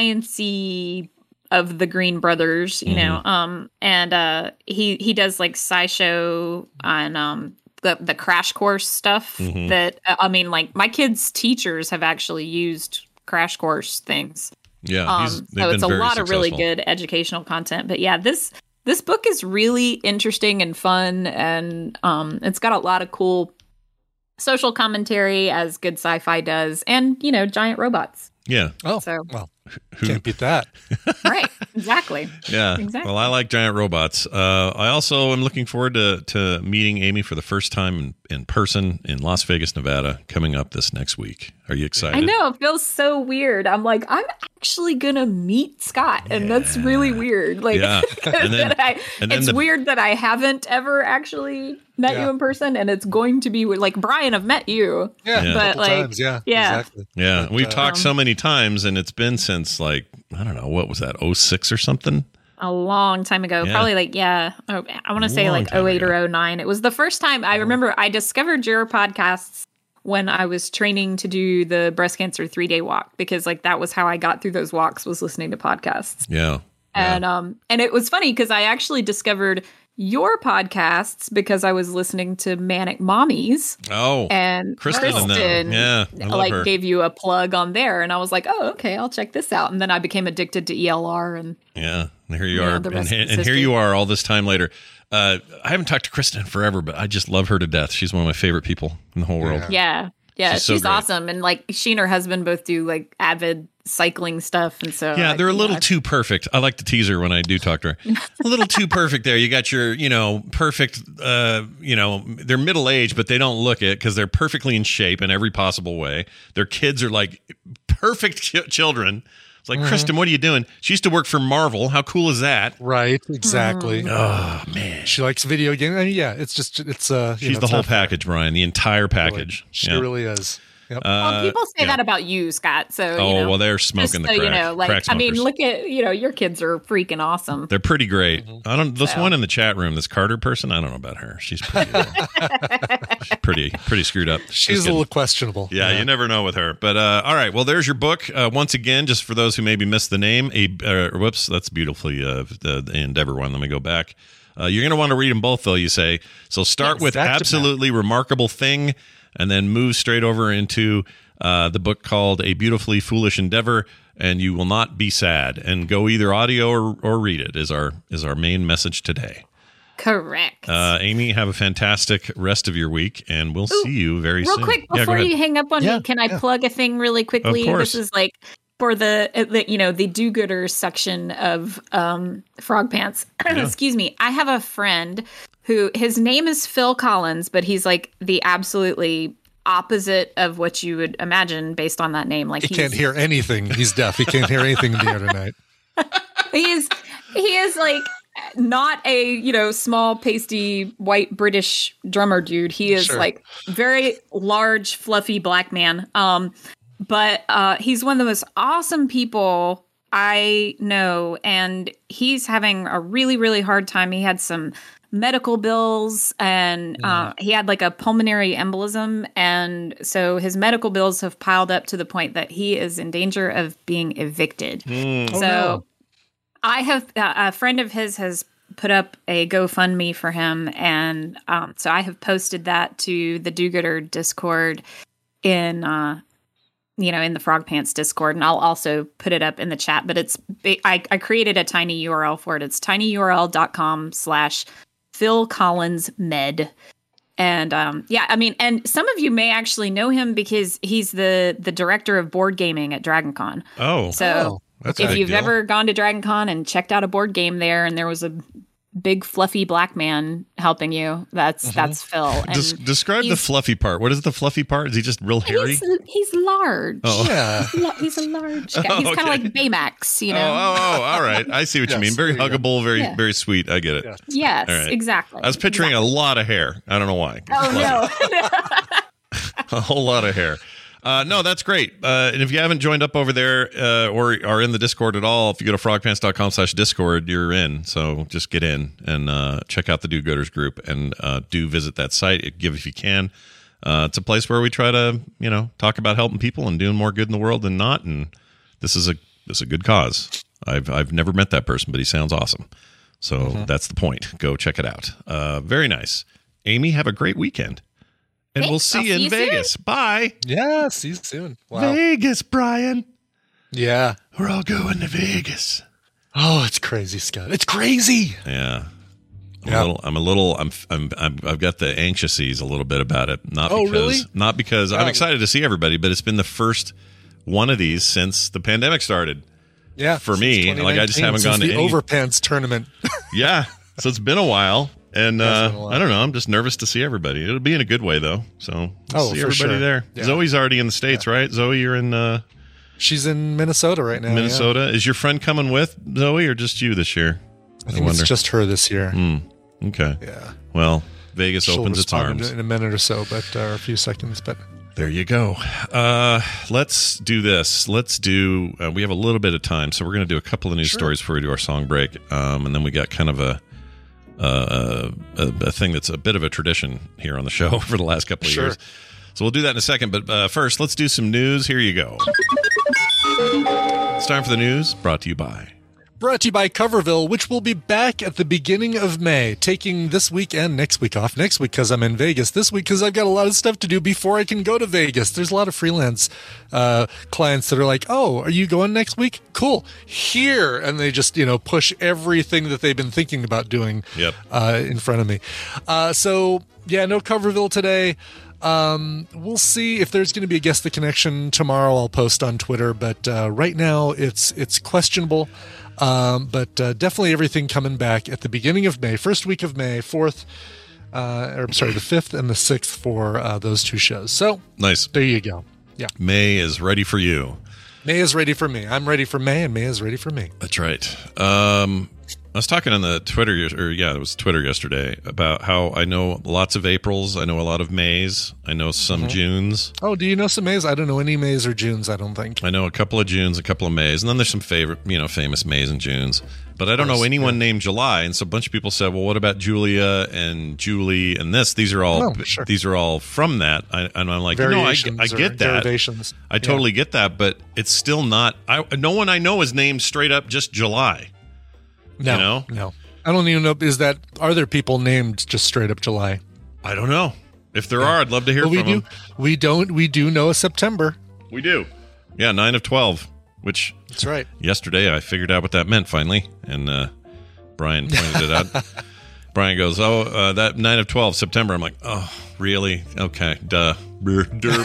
sciencey of the Green Brothers, you mm-hmm. know, um, and uh, he he does like SciShow on um the the Crash Course stuff. Mm-hmm. That uh, I mean, like my kids' teachers have actually used Crash Course things. Yeah, um, so it's a lot successful. of really good educational content. But yeah, this this book is really interesting and fun, and um, it's got a lot of cool social commentary, as good sci-fi does, and you know, giant robots. Yeah. Oh, so well, can't beat that. Right. Exactly. Yeah. Exactly. Well, I like giant robots. Uh, I also am looking forward to to meeting Amy for the first time in, in person in Las Vegas, Nevada, coming up this next week. Are you excited? I know. It feels so weird. I'm like, I'm actually going to meet Scott. And yeah. that's really weird. Like, yeah. and then, that I, and then it's the, weird that I haven't ever actually met yeah. you in person. And it's going to be weird. Like, Brian, I've met you. Yeah. yeah. But like, times. yeah. Yeah. Exactly. Yeah. But, We've uh, talked um, so many times, and it's been since like, I don't know, what was that, oh six or something? A long time ago. Yeah. Probably like, yeah, oh, I want to say like oh eight ago. Or oh nine. It was the first time I remember I discovered your podcasts when I was training to do the breast cancer three-day walk, because like that was how I got through those walks, was listening to podcasts. Yeah. And yeah. um and it was funny because I actually discovered your podcasts because I was listening to Manic Mommies. Oh, and Kristen, Kristen yeah, I love like her. gave you a plug on there, and I was like, oh, okay, I'll check this out. And then I became addicted to E L R, and yeah, and here you yeah, are, the and, rest and, is and here history. you are all this time later. Uh, I haven't talked to Kristen in forever, but I just love her to death. She's one of my favorite people in the whole world. Yeah. Yeah, She's she's, so great. awesome. And like she and her husband both do like avid cycling stuff. And so Yeah, like, they're a you little know, too perfect. I like to tease her when I do talk to her. A little too perfect there. You got your, you know, perfect, uh, you know, they're middle aged, but they don't look it because they're perfectly in shape in every possible way. Their kids are like perfect ch- children. It's like, mm-hmm. Kristen, what are you doing? She used to work for Marvel. How cool is that? Right, exactly. Mm. Oh, man. She likes video games. I mean, yeah, it's just, it's, uh, you She's know, the it's whole not fair. package, Brian, the entire package. Really. She Yeah. really is. Yep. well, people say yeah. that about you, Scott. So, Oh, you know, well, they're just smoking the so crack. you know, like, crack I mean, smokers. look at, you know, your kids are freaking awesome. They're pretty great. Mm-hmm. I don't. This So. one in the chat room, this Carter person, I don't know about her. She's pretty, she's pretty, pretty screwed up. Just She's a kidding. little questionable. Yeah, you never know with her. But uh, all right, well, there's your book. Uh, once again, just for those who maybe missed the name, a uh, whoops, that's beautifully uh, the, the Endeavor one. Let me go back. Uh, you're going to want to read them both, though. You say so. Start Yes, with back to absolutely remarkable thing, and then move straight over into uh, the book called A Beautifully Foolish Endeavor, and you will not be sad. And go either audio or, or read it. Is our is our main message today. Correct. Uh, Amy, have a fantastic rest of your week, and we'll Ooh, see you very Real soon. quick, Yeah, go before ahead. you hang up on Yeah, me, can I yeah. plug a thing really quickly? Of course. This is like for the, uh, the you know, the do-gooders section of um, Frog Pants. Excuse me. I have a friend who, his name is Phil Collins, but he's like the absolutely opposite of what you would imagine based on that name. Like he he's, can't hear anything. He's deaf. He can't hear anything in the air tonight. He is he is like not a, you know, small, pasty, white British drummer dude. He is Sure. like very large, fluffy black man. Um, but uh, he's one of the most awesome people I know, and he's having a really, really hard time. He had some medical bills, and uh, he had like a pulmonary embolism, and so his medical bills have piled up to the point that he is in danger of being evicted. Mm. So Oh, no. I have uh, a friend of his has put up a GoFundMe for him, and um, so I have posted that to the Do-Gooder Discord in uh, you know in the Frog Pants Discord, and I'll also put it up in the chat. But it's I, I created a tiny U R L for it. It's tinyurl.com slash Phil Collins Med. And um, yeah, I mean, and some of you may actually know him because he's the the director of board gaming at DragonCon. Oh, So Oh, that's a if big you've deal. ever gone to DragonCon and checked out a board game there, and there was a big fluffy black man helping you, that's that's Phil. And Des- describe the he's- fluffy part. What is the fluffy part? Is he just real hairy? He's, he's large. Oh. Yeah. He's, lo- he's a large guy. Oh, He's kind of okay. like Baymax, you Oh, know? oh, oh, all right. I see what you Yes, mean. Very there you go. huggable, very, Yeah. very sweet. I get it. Yeah. Yes, All right. exactly. I was picturing a lot of hair. I don't know why. Oh, no. A whole lot of hair. Uh, no, that's great. Uh, and if you haven't joined up over there uh, or are in the Discord at all, if you go to frogpants.com slash Discord, you're in. So just get in and uh, check out the Do-Gooders group, and uh, do visit that site. Give if you can. Uh, it's a place where we try to, you know, talk about helping people and doing more good in the world than not. And this is a this is a good cause. I've I've never met that person, but he sounds awesome. So Mm-hmm. that's the point. Go check it out. Uh, very nice. Amy, have a great weekend. And we'll Thanks. see I'll you see in you soon. Vegas. Bye. Yeah, see you soon. Wow. Vegas, Brian. Yeah. We're all going to Vegas. Oh, it's crazy, Scott. It's crazy. Yeah. I'm Yeah. a little. I'm a little. I'm. I'm. I'm I've got the anxiousies a little bit about it. Not Oh, because. really? Not because I'm Oh. excited to see everybody, but it's been the first one of these since the pandemic started. Yeah. For since me, like, I just 2019, haven't since gone to the any- Overpants tournament. Yeah. So it's been a while, and It has uh, been a while. I don't know. I'm just nervous to see everybody. It'll be in a good way, though. So we'll Oh, see for everybody sure. there. Yeah. Zoe's already in the States, right? Zoe, you're in uh, She's in Minnesota right now. yeah. Minnesota. Is your friend coming with Zoe, or just you this year? I think it's just her this year. Okay. Yeah. Well, Vegas She'll opens its respond in- arms. in a minute or so, but uh, a few seconds. But There you go. Uh, let's do this. Let's do. Uh, we have a little bit of time, so we're going to do a couple of news stories before we do our song break, um, and then we got kind of a, uh, a a thing that's a bit of a tradition here on the show for the last couple of Sure. years. So we'll do that in a second. But uh, first, let's do some news. Here you go. It's time for the news. Brought to you by. brought to you by Coverville, which will be back at the beginning of May, taking this week and next week off. Next week because I'm in Vegas. This week because I've got a lot of stuff to do before I can go to Vegas. There's a lot of freelance uh, clients that are like, oh, are you going next week? Cool. Here. And they just, you know, push everything that they've been thinking about doing Yep. uh, in front of me. Uh, so, yeah, no Coverville today. Um, we'll see if there's going to be a Guess the Connection tomorrow. I'll post on Twitter, but uh, right now it's it's questionable. Um, but uh, definitely everything coming back at the beginning of May, first week of May, fourth, uh, or I'm sorry, the fifth and the sixth for uh, those two shows. So Nice. there you go. Yeah, May is ready for you. May is ready for me. I'm ready for May, and May is ready for me. That's right. Um, I was talking on the Twitter, or yeah, it was Twitter yesterday, about how I know lots of Aprils, I know a lot of Mays, I know some Junes, Oh, do you know some Mays? I don't know any Mays or Junes. I don't think. I know a couple of Junes, a couple of Mays, and then there's some favorite, you know, famous Mays and Junes. But I don't know anyone named July, and so a bunch of people said, "Well, what about Julia and Julie and this? These are all Oh, sure. these are all from that." I, and I'm like, no, I, Variations I or get that. derivations. I totally get that, but it's still not. I no one I know is named straight up just July. No, You know? no. I don't even know. Is that are there people named just straight up July? I don't know. If there are, I'd love to hear But we from do. them. We don't. We do know a September. We do. Yeah, nine of twelve, which That's right. yesterday I figured out what that meant finally, and uh, Brian pointed it out. Brian goes, "Oh, uh, that nine of twelve, September." I'm like, "Oh, really? Okay, duh." Brr,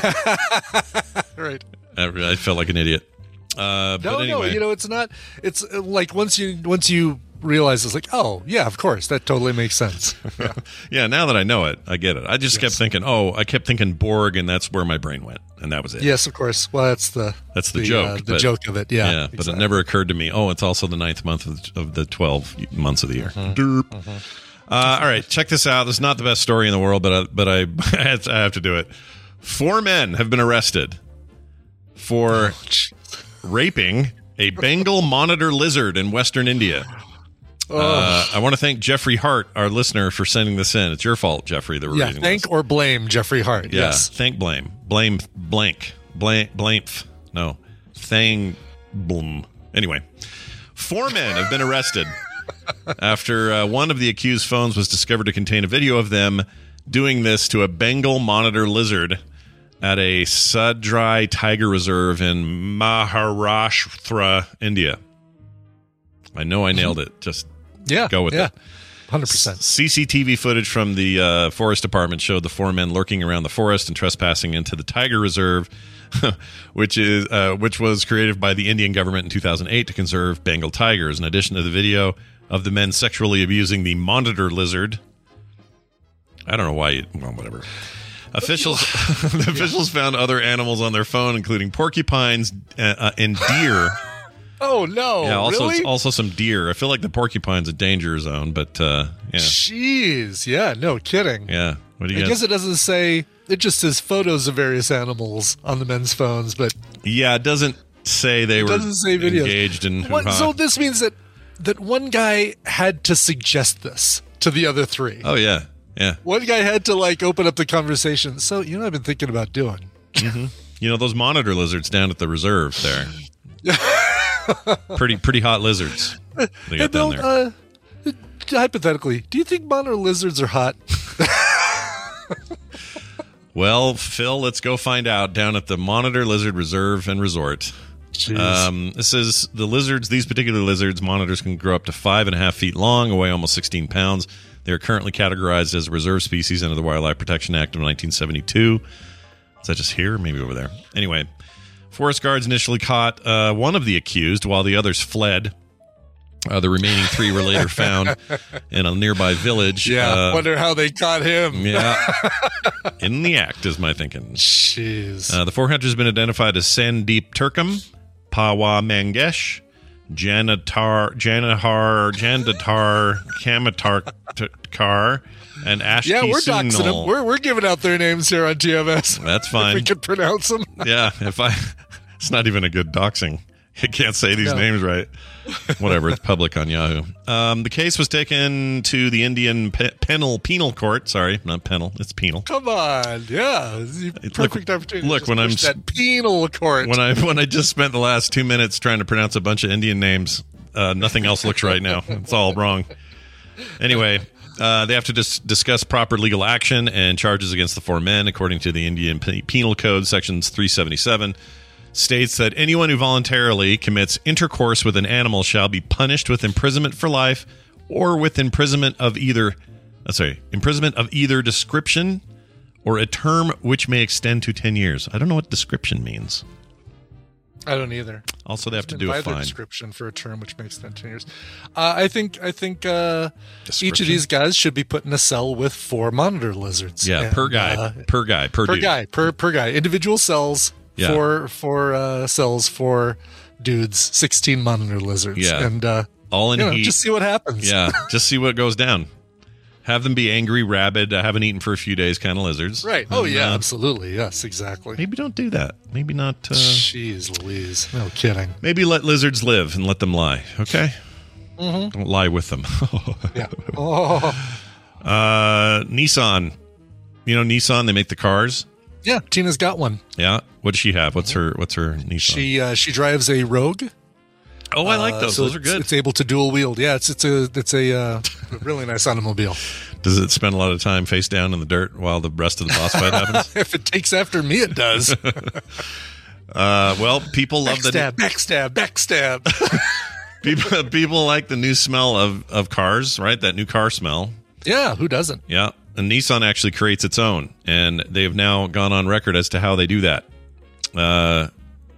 derp. Right. I, I felt like an idiot. Uh, No, but anyway, no. You know, it's not. It's uh, like once you once you realized it's like, oh yeah, of course, that totally makes sense. Yeah, yeah now that I know it, I get it. I just yes. kept thinking, oh, I kept thinking Borg, and that's where my brain went, and that was it. Yes, of course. Well, that's the that's the, the joke. Uh, the but, joke of it. Yeah, yeah. Exactly. But it never occurred to me. Oh, it's also the ninth month of the, of the twelve months of the year. Mm-hmm. Mm-hmm. Uh, all right, check this out. This is not the best story in the world, but I, but I, I have to do it. Four men have been arrested for oh, raping a Bengal monitor lizard in Western India. Uh, I want to thank Jeffrey Hart, our listener, for sending this in. It's your fault, Jeffrey, that we're yeah, reading thank this. or blame Jeffrey Hart. Yeah, yes. Thank, blame. Blame, blank. Blame, blame. No. Thang, boom. Anyway, four men have been arrested after uh, one of the accused phones was discovered to contain a video of them doing this to a Bengal monitor lizard at a Sadrai Tiger Reserve in Maharashtra, India. I know I nailed it. Just yeah, go with yeah. it. one hundred percent. C C T V footage from the uh, forest department showed the four men lurking around the forest and trespassing into the tiger reserve, which is uh, which was created by the Indian government in two thousand eight to conserve Bengal tigers. In addition to the video of the men sexually abusing the monitor lizard, I don't know why. You, well, whatever. Officials, the officials found other animals on their phone, including porcupines uh, uh, and deer. Oh no! Yeah, also really? also some deer. I feel like the porcupine's a danger zone, but uh, yeah. Jeez, yeah, no kidding. Yeah, what do you? I guys? guess it doesn't say. It just says photos of various animals on the men's phones, but yeah, it doesn't say they it were doesn't say videos. engaged in. What, so this means that that one guy had to suggest this to the other three. Oh yeah, yeah. One guy had to like open up the conversation. So you know, I've been thinking about doing. Mm-hmm. You know those monitor lizards down at the reserve there. pretty pretty hot lizards they got hey, down Bill, there. Uh, hypothetically, do you think monitor lizards are hot? Well, Phil, let's go find out down at the Monitor Lizard Reserve and Resort. Um, this is the lizards. These particular lizards, monitors, can grow up to five and a half feet long, weigh almost sixteen pounds. They are currently categorized as a reserve species under the Wildlife Protection Act of nineteen seventy-two. Is that just here? Maybe over there. Anyway, forest guards initially caught uh, one of the accused while the others fled. Uh, the remaining three were later found in a nearby village. Yeah, uh, wonder how they caught him. Yeah, in the act is my thinking. Jeez. Uh, the four hunters have been identified as Sandeep Turkam, Pawa Mangesh, Janatar, Janahar, Jandatar, Kamatarkar, and Ashki Yeah, we're Sunal. doxing them. We're, we're giving out their names here on T M S. That's fine. If we could pronounce them. Yeah, if I, it's not even a good doxing. I can't say these No. names right. Whatever, it's public on Yahoo. Um, the case was taken to the Indian pe- penal penal court. Sorry, not penal. It's penal. Come on, yeah, perfect look, opportunity. Look, Just when I'm push that penal court. when I when I just spent the last two minutes trying to pronounce a bunch of Indian names, uh, nothing else looks right now. It's all wrong. Anyway, uh, they have to dis- discuss proper legal action and charges against the four men, according to the Indian P- Penal Code, sections three seventy-seven. States that anyone who voluntarily commits intercourse with an animal shall be punished with imprisonment for life or with imprisonment of either uh, sorry, imprisonment of either description or a term which may extend to ten years. I don't know what description means. I don't either. Also, they have to It's do been a by their fine. description for a term which makes ten years. Uh, I think I think uh, each Description? of these guys should be put in a cell with four monitor lizards. Yeah, And, per guy, uh, per guy, per, per dude. guy, per per guy, individual cells. Yeah. Four four uh, cells for dudes, sixteen monitor lizards. Yeah. and uh, All in you know, heat. just see what happens. Yeah, just see what goes down. Have them be angry, rabid, uh, haven't eaten for a few days kind of lizards. Right. Oh And, yeah, uh, absolutely. Yes, exactly. Maybe don't do that. Maybe not. Uh, Jeez Louise. No kidding. maybe let lizards live and let them lie. Okay. Mm-hmm. Don't lie with them. Yeah. Oh. Uh, Nissan. You know Nissan. They make the cars. Yeah, Tina's got one. Yeah. What does she have? What's her What's her Nissan? She uh, she drives a Rogue. oh, I like Uh, those. so those are it's- good. It's able to dual wield. Yeah, it's it's a it's a uh, really nice automobile. Does it spend a lot of time face down in the dirt while the rest of the boss fight happens? If it takes after me, it does. Uh, well, people love the Backstab, backstab, backstab. people. People like the new smell of of cars, right? That new car smell. Yeah, who doesn't? Yeah, and Nissan actually creates its own, and they have now gone on record as to how they do that. Uh,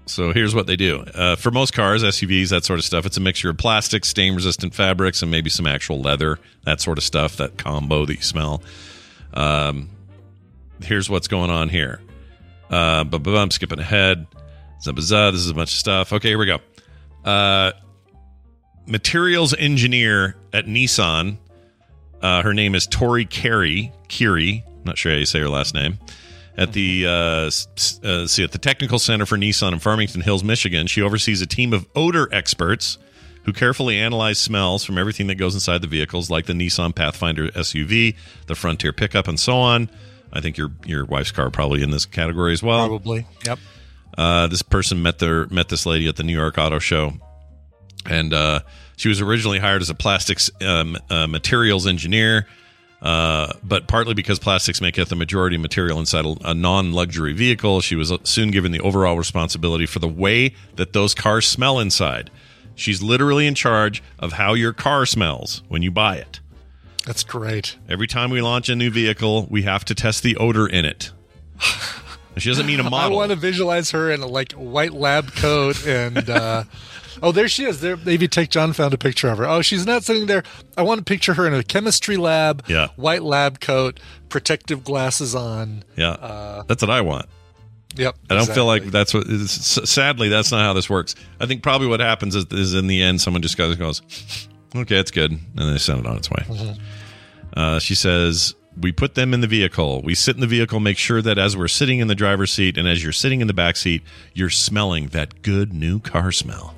So here's what they do. Uh, for most cars, S U Vs, that sort of stuff, it's a mixture of plastic, stain-resistant fabrics, and maybe some actual leather, that sort of stuff, that combo that you smell. Um, here's what's going on here. Uh, but I'm skipping ahead. This is a bunch of stuff. Okay, here we go. Uh, materials engineer at Nissan. Uh, her name is Tori Carey. Curie. Not sure how you say her last name. At the uh, uh, see at the Technical Center for Nissan in Farmington Hills, Michigan, she oversees a team of odor experts who carefully analyze smells from everything that goes inside the vehicles, like the Nissan Pathfinder S U V, the Frontier pickup, and so on. I think your your wife's car probably in this category as well. Probably, yep. Uh, this person met their met this lady at the New York Auto Show, and uh, she was originally hired as a plastics um, uh, materials engineer. Uh, but partly because plastics make up the majority of material inside a, a non-luxury vehicle, she was soon given the overall responsibility for the way that those cars smell inside. She's literally in charge of how your car smells when you buy it. That's great. Every time we launch a new vehicle, we have to test the odor in it. She doesn't mean a model. I want to visualize her in a like white lab coat and... Uh, oh, there she is. There, maybe Tech John found a picture of her. Oh, she's not sitting there. I want to picture her in a chemistry lab, yeah. white lab coat, protective glasses on. Yeah, uh, that's what I want. Yep. I don't exactly. feel like that's what. Sadly, that's not how this works. I think probably what happens is, is in the end, someone just goes, goes, "Okay, it's good," and they send it on its way. Mm-hmm. Uh, she says, "We put them in the vehicle. We sit in the vehicle, make sure that as we're sitting in the driver's seat and as you're sitting in the back seat, you're smelling that good new car smell."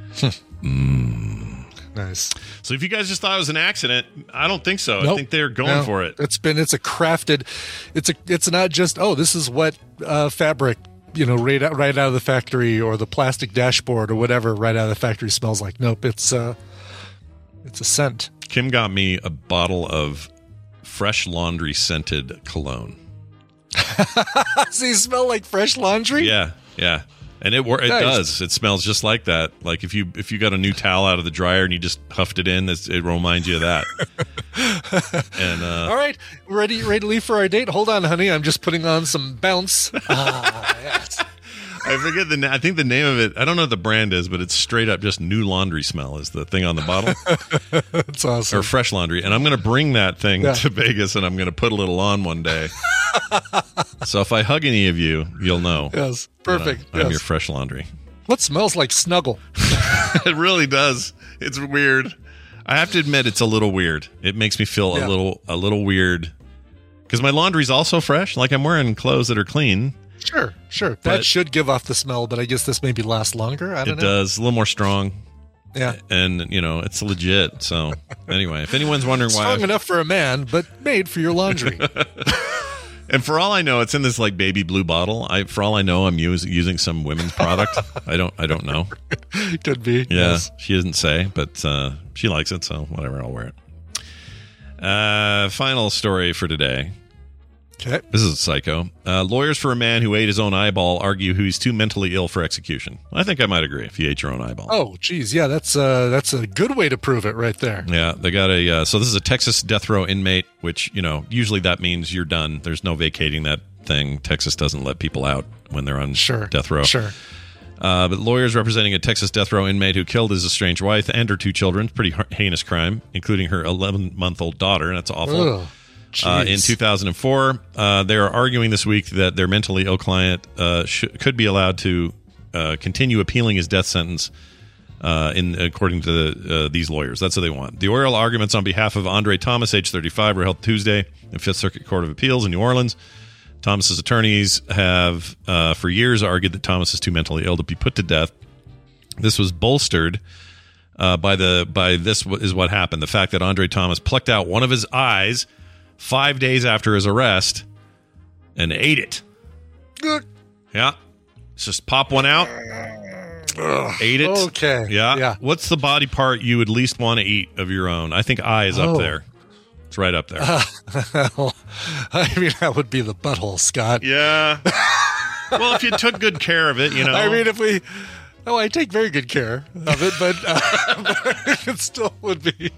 mm. Nice. So if you guys just thought it was an accident, I don't think so. Nope. I think they're going no. for it. It's been it's a crafted. It's a it's not just oh this is what uh, fabric you know right out right out of the factory or the plastic dashboard or whatever right out of the factory smells like. Nope. It's uh it's a scent. Kim got me a bottle of fresh laundry scented cologne. So you smell like fresh laundry? Yeah, yeah. And it it nice. does. It smells just like that. Like if you if you got a new towel out of the dryer and you just huffed it in, it reminds you of that. and uh, all right, ready ready to leave for our date. Hold on, honey. I'm just putting on some bounce. Ah, yes. I forget the. I think the name of it. I don't know what the brand is, but it's straight up just new laundry smell is the thing on the bottle. That's awesome. Or fresh laundry, and I'm going to bring that thing yeah. to Vegas, and I'm going to put a little on one day. So if I hug any of you, you'll know. Yes, perfect. I'm, yes. I'm your fresh laundry. What smells like Snuggle? It really does. It's weird. I have to admit, it's a little weird. It makes me feel yeah. a little a little weird because my laundry's also fresh. Like I'm wearing clothes that are clean. Sure, sure. But that should give off the smell, but I guess this maybe lasts longer. I don't it know. does. A little more strong. Yeah. And, you know, it's legit. So, anyway, if anyone's wondering strong why. Strong enough for a man, but made for your laundry. And for all I know, it's in this, like, baby blue bottle. I, For all I know, I'm use, using some women's product. I don't I don't know. Could be. Yeah. Yes. She doesn't say, but uh, she likes it, so whatever, I'll wear it. Uh, final story for today. Okay. This is a psycho. Uh, lawyers for a man who ate his own eyeball argue he's too mentally ill for execution. I think I might agree if you ate your own eyeball. Oh, geez. Yeah, that's, uh, that's a good way to prove it right there. Yeah, they got a... Uh, so this is a Texas death row inmate, which, you know, usually that means you're done. There's no vacating that thing. Texas doesn't let people out when they're on sure. death row. Sure. Uh, but lawyers representing a Texas death row inmate who killed his estranged wife and her two children, pretty heinous crime, including her eleven-month-old daughter. That's awful. Ugh. Uh, in two thousand four, uh, they are arguing this week that their mentally ill client uh, sh- could be allowed to uh, continue appealing his death sentence, uh, in according to the, uh, these lawyers. That's what they want. The oral arguments on behalf of Andre Thomas, age thirty-five, were held Tuesday in Fifth Circuit Court of Appeals in New Orleans. Thomas's attorneys have, uh, for years, argued that Thomas is too mentally ill to be put to death. This was bolstered uh, by the by this is what happened: the fact that Andre Thomas plucked out one of his eyes five days after his arrest and ate it. Good. Yeah. Just pop one out. Ugh. Ate it. Okay. Yeah. Yeah. What's the body part you would least want to eat of your own? I think eye is Oh. up there. It's right up there. Uh, well, I mean, that would be the butthole, Scott. Yeah. Well, if you took good care of it, you know. I mean, if we... Oh, I take very good care of it, but uh, it still would be...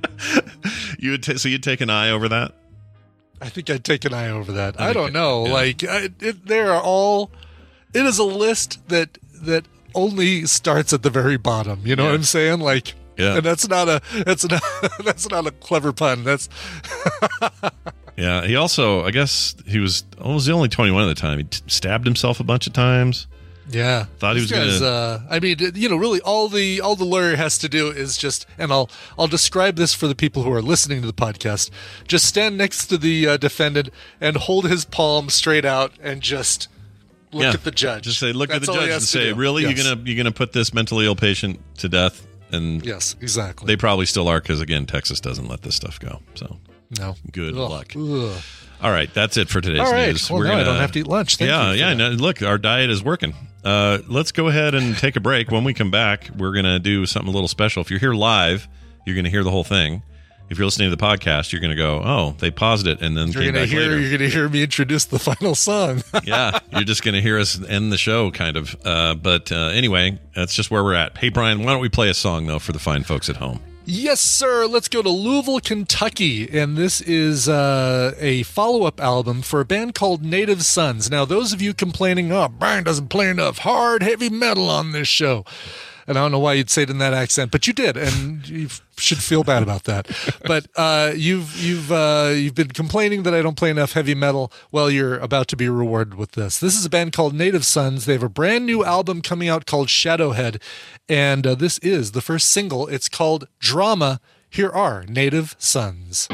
You would t- so you'd take an eye over that? I think I'd take an eye over that. I, I don't think, know. yeah. Like, I, it, there are all... It is a list that that only starts at the very bottom. You know Yeah. what I'm saying? Like, Yeah. and that's not a that's not that's not a clever pun. That's Yeah, he also, I guess he was, oh, was he only twenty-one at the time? He t- stabbed himself a bunch of times. yeah. Thought he This was gonna- guy's, Uh, I mean, you know, really, all the all the lawyer has to do is just, and I'll I'll describe this for the people who are listening to the podcast. Just stand next to the uh, defendant and hold his palm straight out and just look Yeah. at the judge. Just say, look That's at the all he judge has and to say, do. really, Yes. you're gonna you're gonna put this mentally ill patient to death? And Yes, exactly. they probably still are, because again, Texas doesn't let this stuff go. So no. good Ugh. luck. Ugh. All right, that's it for today's All right. news. Well, now I don't have to eat lunch. Thank yeah, you for yeah. that. No, look, our diet is working. Uh, let's go ahead and take a break. When we come back, we're going to do something a little special. If you're here live, you're going to hear the whole thing. If you're listening to the podcast, you're going to go, oh, they paused it and then You're came gonna back hear later. you're gonna hear me introduce the final song. Yeah, you're just going to hear us end the show, kind of. Uh, but uh, anyway, that's just where we're at. Hey, Brian, why don't we play a song, though, for the fine folks at home? Yes, sir. Let's go to Louisville, Kentucky. And this is uh, a follow-up album for a band called Native Sons. Now, those of you complaining, oh, Brian doesn't play enough hard, heavy metal on this show. And I don't know why you'd say it in that accent, but you did, and you should feel bad about that. But uh, you've you've uh, you've been complaining that I don't play enough heavy metal. Well, you're about to be rewarded with this. This is a band called Native Sons. They have a brand new album coming out called Shadowhead, and uh, this is the first single. It's called Drama. Here are Native Sons.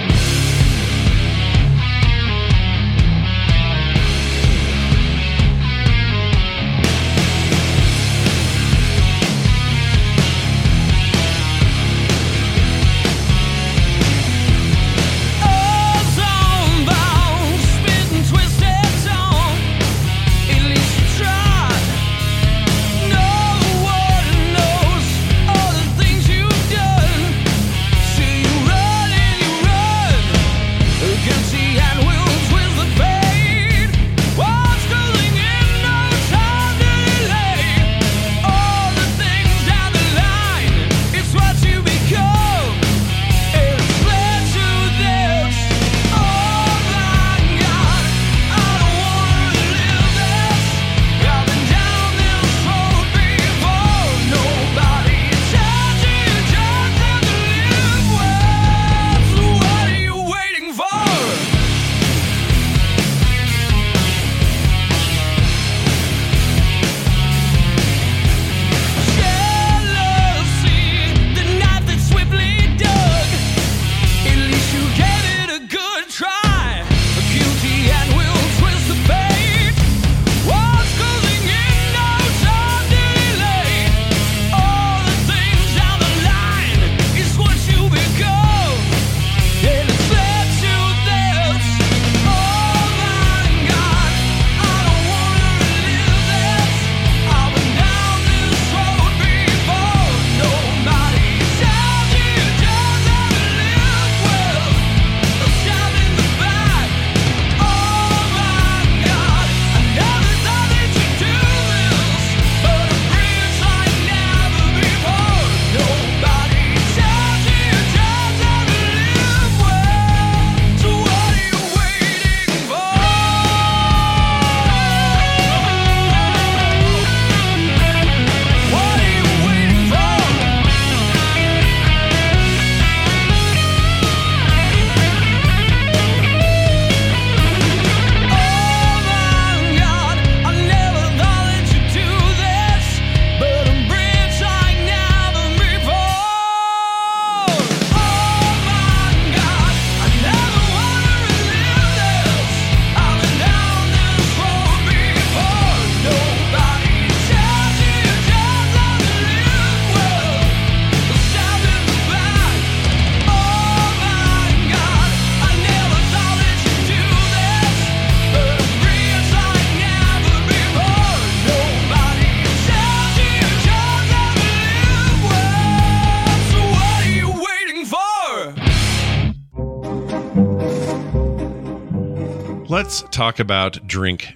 Let's talk about drink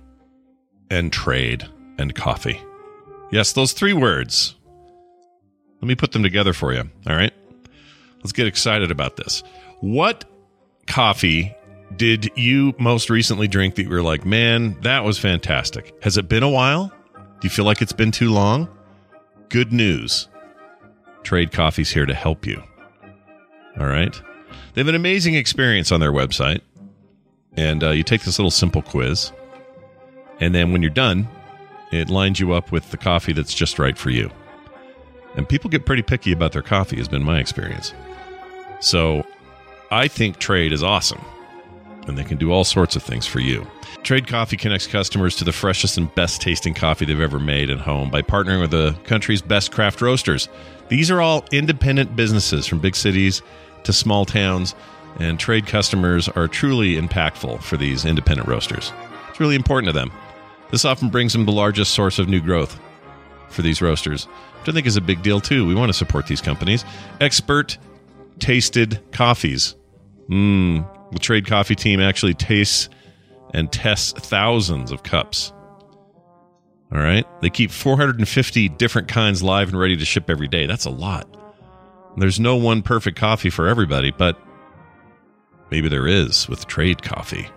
and trade and coffee. Yes, those three words. Let me put them together for you. All right. Let's get excited about this. What coffee did you most recently drink that you were like, man, that was fantastic? Has it been a while? Do you feel like it's been too long? Good news. Trade Coffee's here to help you. All right? They have an amazing experience on their website. And uh, you take this little simple quiz. And then when you're done, it lines you up with the coffee that's just right for you. And people get pretty picky about their coffee, has been my experience. So I think Trade is awesome. And they can do all sorts of things for you. Trade Coffee connects customers to the freshest and best tasting coffee they've ever made at home by partnering with the country's best craft roasters. These are all independent businesses from big cities to small towns, and Trade customers are truly impactful for these independent roasters. It's really important to them. This often brings them the largest source of new growth for these roasters, which I think is a big deal too. We want to support these companies. Expert tasted coffees. Mmm. The Trade Coffee team actually tastes and tests thousands of cups. All right? They keep four hundred fifty different kinds live and ready to ship every day. That's a lot. There's no one perfect coffee for everybody, but maybe there is with Trade Coffee.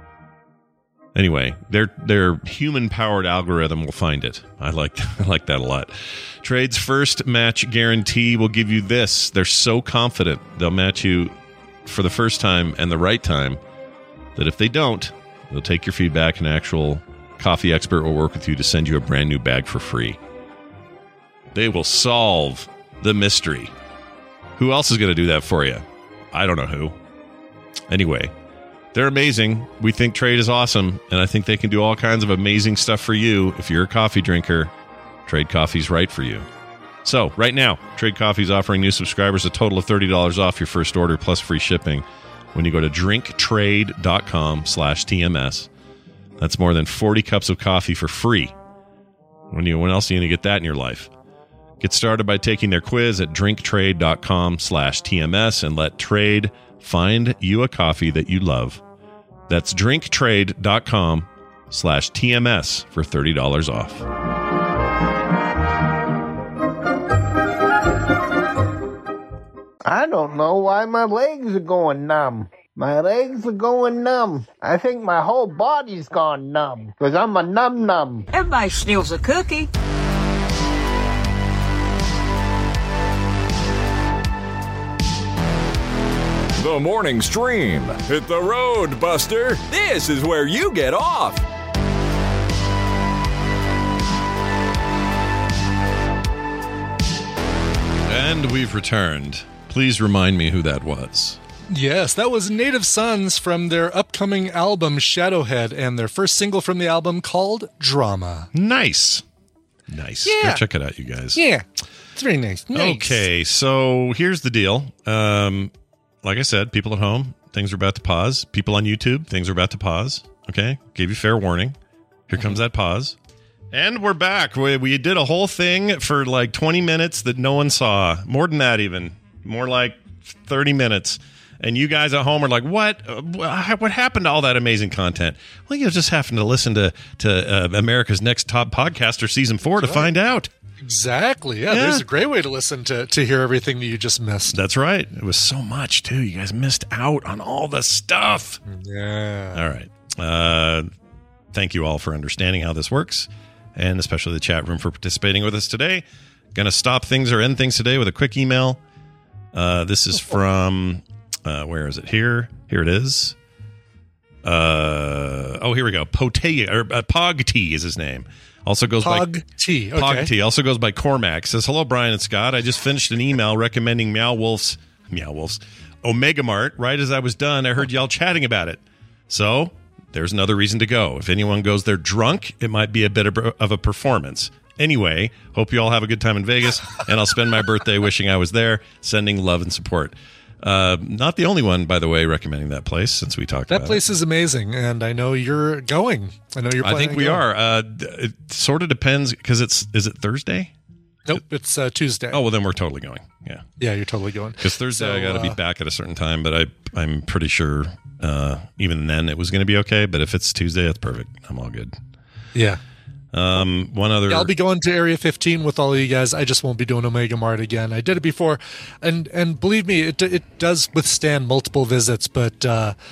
Anyway, their their human-powered algorithm will find it. I like I like that a lot. Trade's first match guarantee will give you this. They're so confident they'll match you for the first time and the right time that if they don't, they'll take your feedback and an actual coffee expert will work with you to send you a brand new bag for free. They will solve the mystery. Who else is going to do that for you? I don't know who. Anyway, they're amazing. We think Trade is awesome, and I think they can do all kinds of amazing stuff for you. If you're a coffee drinker, Trade Coffee's right for you. So, right now, Trade Coffee is offering new subscribers a total of thirty dollars off your first order plus free shipping when you go to drinktrade.com slash TMS. That's more than forty cups of coffee for free. When, you, when else are you going to get that in your life? Get started by taking their quiz at drinktrade.com slash TMS and let Trade find you a coffee that you love. That's drinktrade.com slash TMS for thirty dollars off. I don't know why my legs are going numb. My legs are going numb. I think my whole body's gone numb because I'm a numb numb. Everybody steals a cookie. The Morning Stream. Hit the road, Buster. This is where you get off. And we've returned. Please remind me who that was. Yes, that was Native Sons from their upcoming album Shadowhead and their first single from the album called Drama. Nice. Nice. Yeah. Go check it out, you guys. Yeah, it's very nice. nice. Okay, so here's the deal. Um, like I said, people at home, things are about to pause. People on YouTube, things are about to pause. Okay, gave you fair warning. Here comes that pause. And we're back. We, we did a whole thing for like twenty minutes that no one saw. More than that even. More like thirty minutes. And you guys at home are like, what? What happened to all that amazing content? Well, you just happen to listen to, to uh, America's Next Top Podcaster Season four to right. find out. Exactly. Yeah, yeah, there's a great way to listen to, to hear everything that you just missed. That's right. It was so much, too. You guys missed out on all the stuff. Yeah. All right. Uh, thank you all for understanding how this works, and especially the chat room for participating with us today. Going to stop things or end things today with a quick email. Uh, this is from... Uh, where is it? Here. Here it is. Uh, oh, here we go. Pote, or uh, Pog T is his name. Also goes Pog by T. Okay. Pog T. Also goes by Cormac. Says, hello, Brian and Scott. I just finished an email recommending Meow Wolf's Meow Wolf's Omega Mart. Right as I was done, I heard y'all chatting about it. So there's another reason to go. If anyone goes there drunk, it might be a bit of a performance. Anyway, hope you all have a good time in Vegas, and I'll spend my birthday wishing I was there, sending love and support. Uh, not the only one, by the way, recommending that place since we talked that about it. That place is amazing, and I know you're going. I know you're. I think we going. are. Uh, it sort of depends because it's is it Thursday? Nope, it's uh, Tuesday. Oh well, then we're totally going. Yeah, yeah, you're totally going. Because Thursday so, I got to uh, be back at a certain time, but I I'm pretty sure uh, even then it was going to be okay. But if it's Tuesday, that's perfect. I'm all good. Yeah. Um, one other. Yeah, I'll be going to Area fifteen with all of you guys. I just won't be doing Omega Mart again. I did it before, and and believe me, it it does withstand multiple visits. But uh,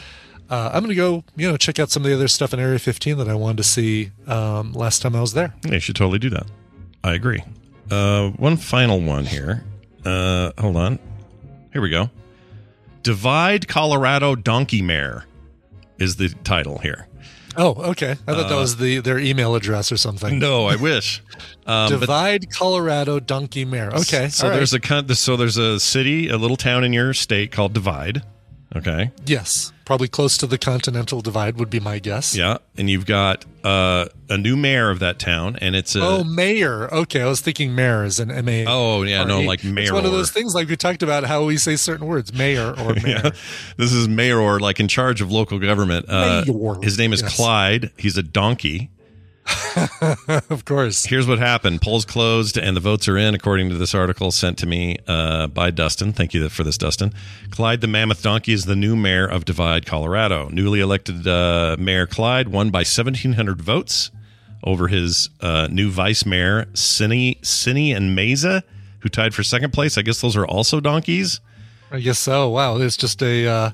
uh, I'm going to go, you know, check out some of the other stuff in Area fifteen that I wanted to see um, last time I was there. Yeah, you should totally do that. I agree. Uh, one final one here. Uh, hold on. Here we go. Divide Colorado Donkey Mare is the title here. Oh, okay. I thought Uh, that was the their email address or something. No, I wish. Um, but- Divide Colorado Donkey Mare. Okay. So all right. there's a con- so there's a city, a little town in your state called Divide. Okay. Yes, probably close to the Continental Divide would be my guess. Yeah, and you've got uh, a new mayor of that town, and it's a Oh, mayor. Okay, I was thinking mayor as an M A. Oh, yeah, no, like mayor. It's one of those things like we talked about how we say certain words, mayor or mayor. Yeah. This is mayor, like in charge of local government. Uh, Mayor. his name is Yes. Clyde. He's a donkey. Of course. Here's what happened. Polls closed and the votes are in, according to this article sent to me uh, by Dustin. Thank you for this, Dustin. Clyde the Mammoth Donkey is the new mayor of Divide, Colorado. Newly elected uh, Mayor Clyde won by seventeen hundred votes over his uh, new vice mayor, Cindy, Cindy and Meza, who tied for second place. I guess those are also donkeys. I guess so. Wow, it's just a... Uh...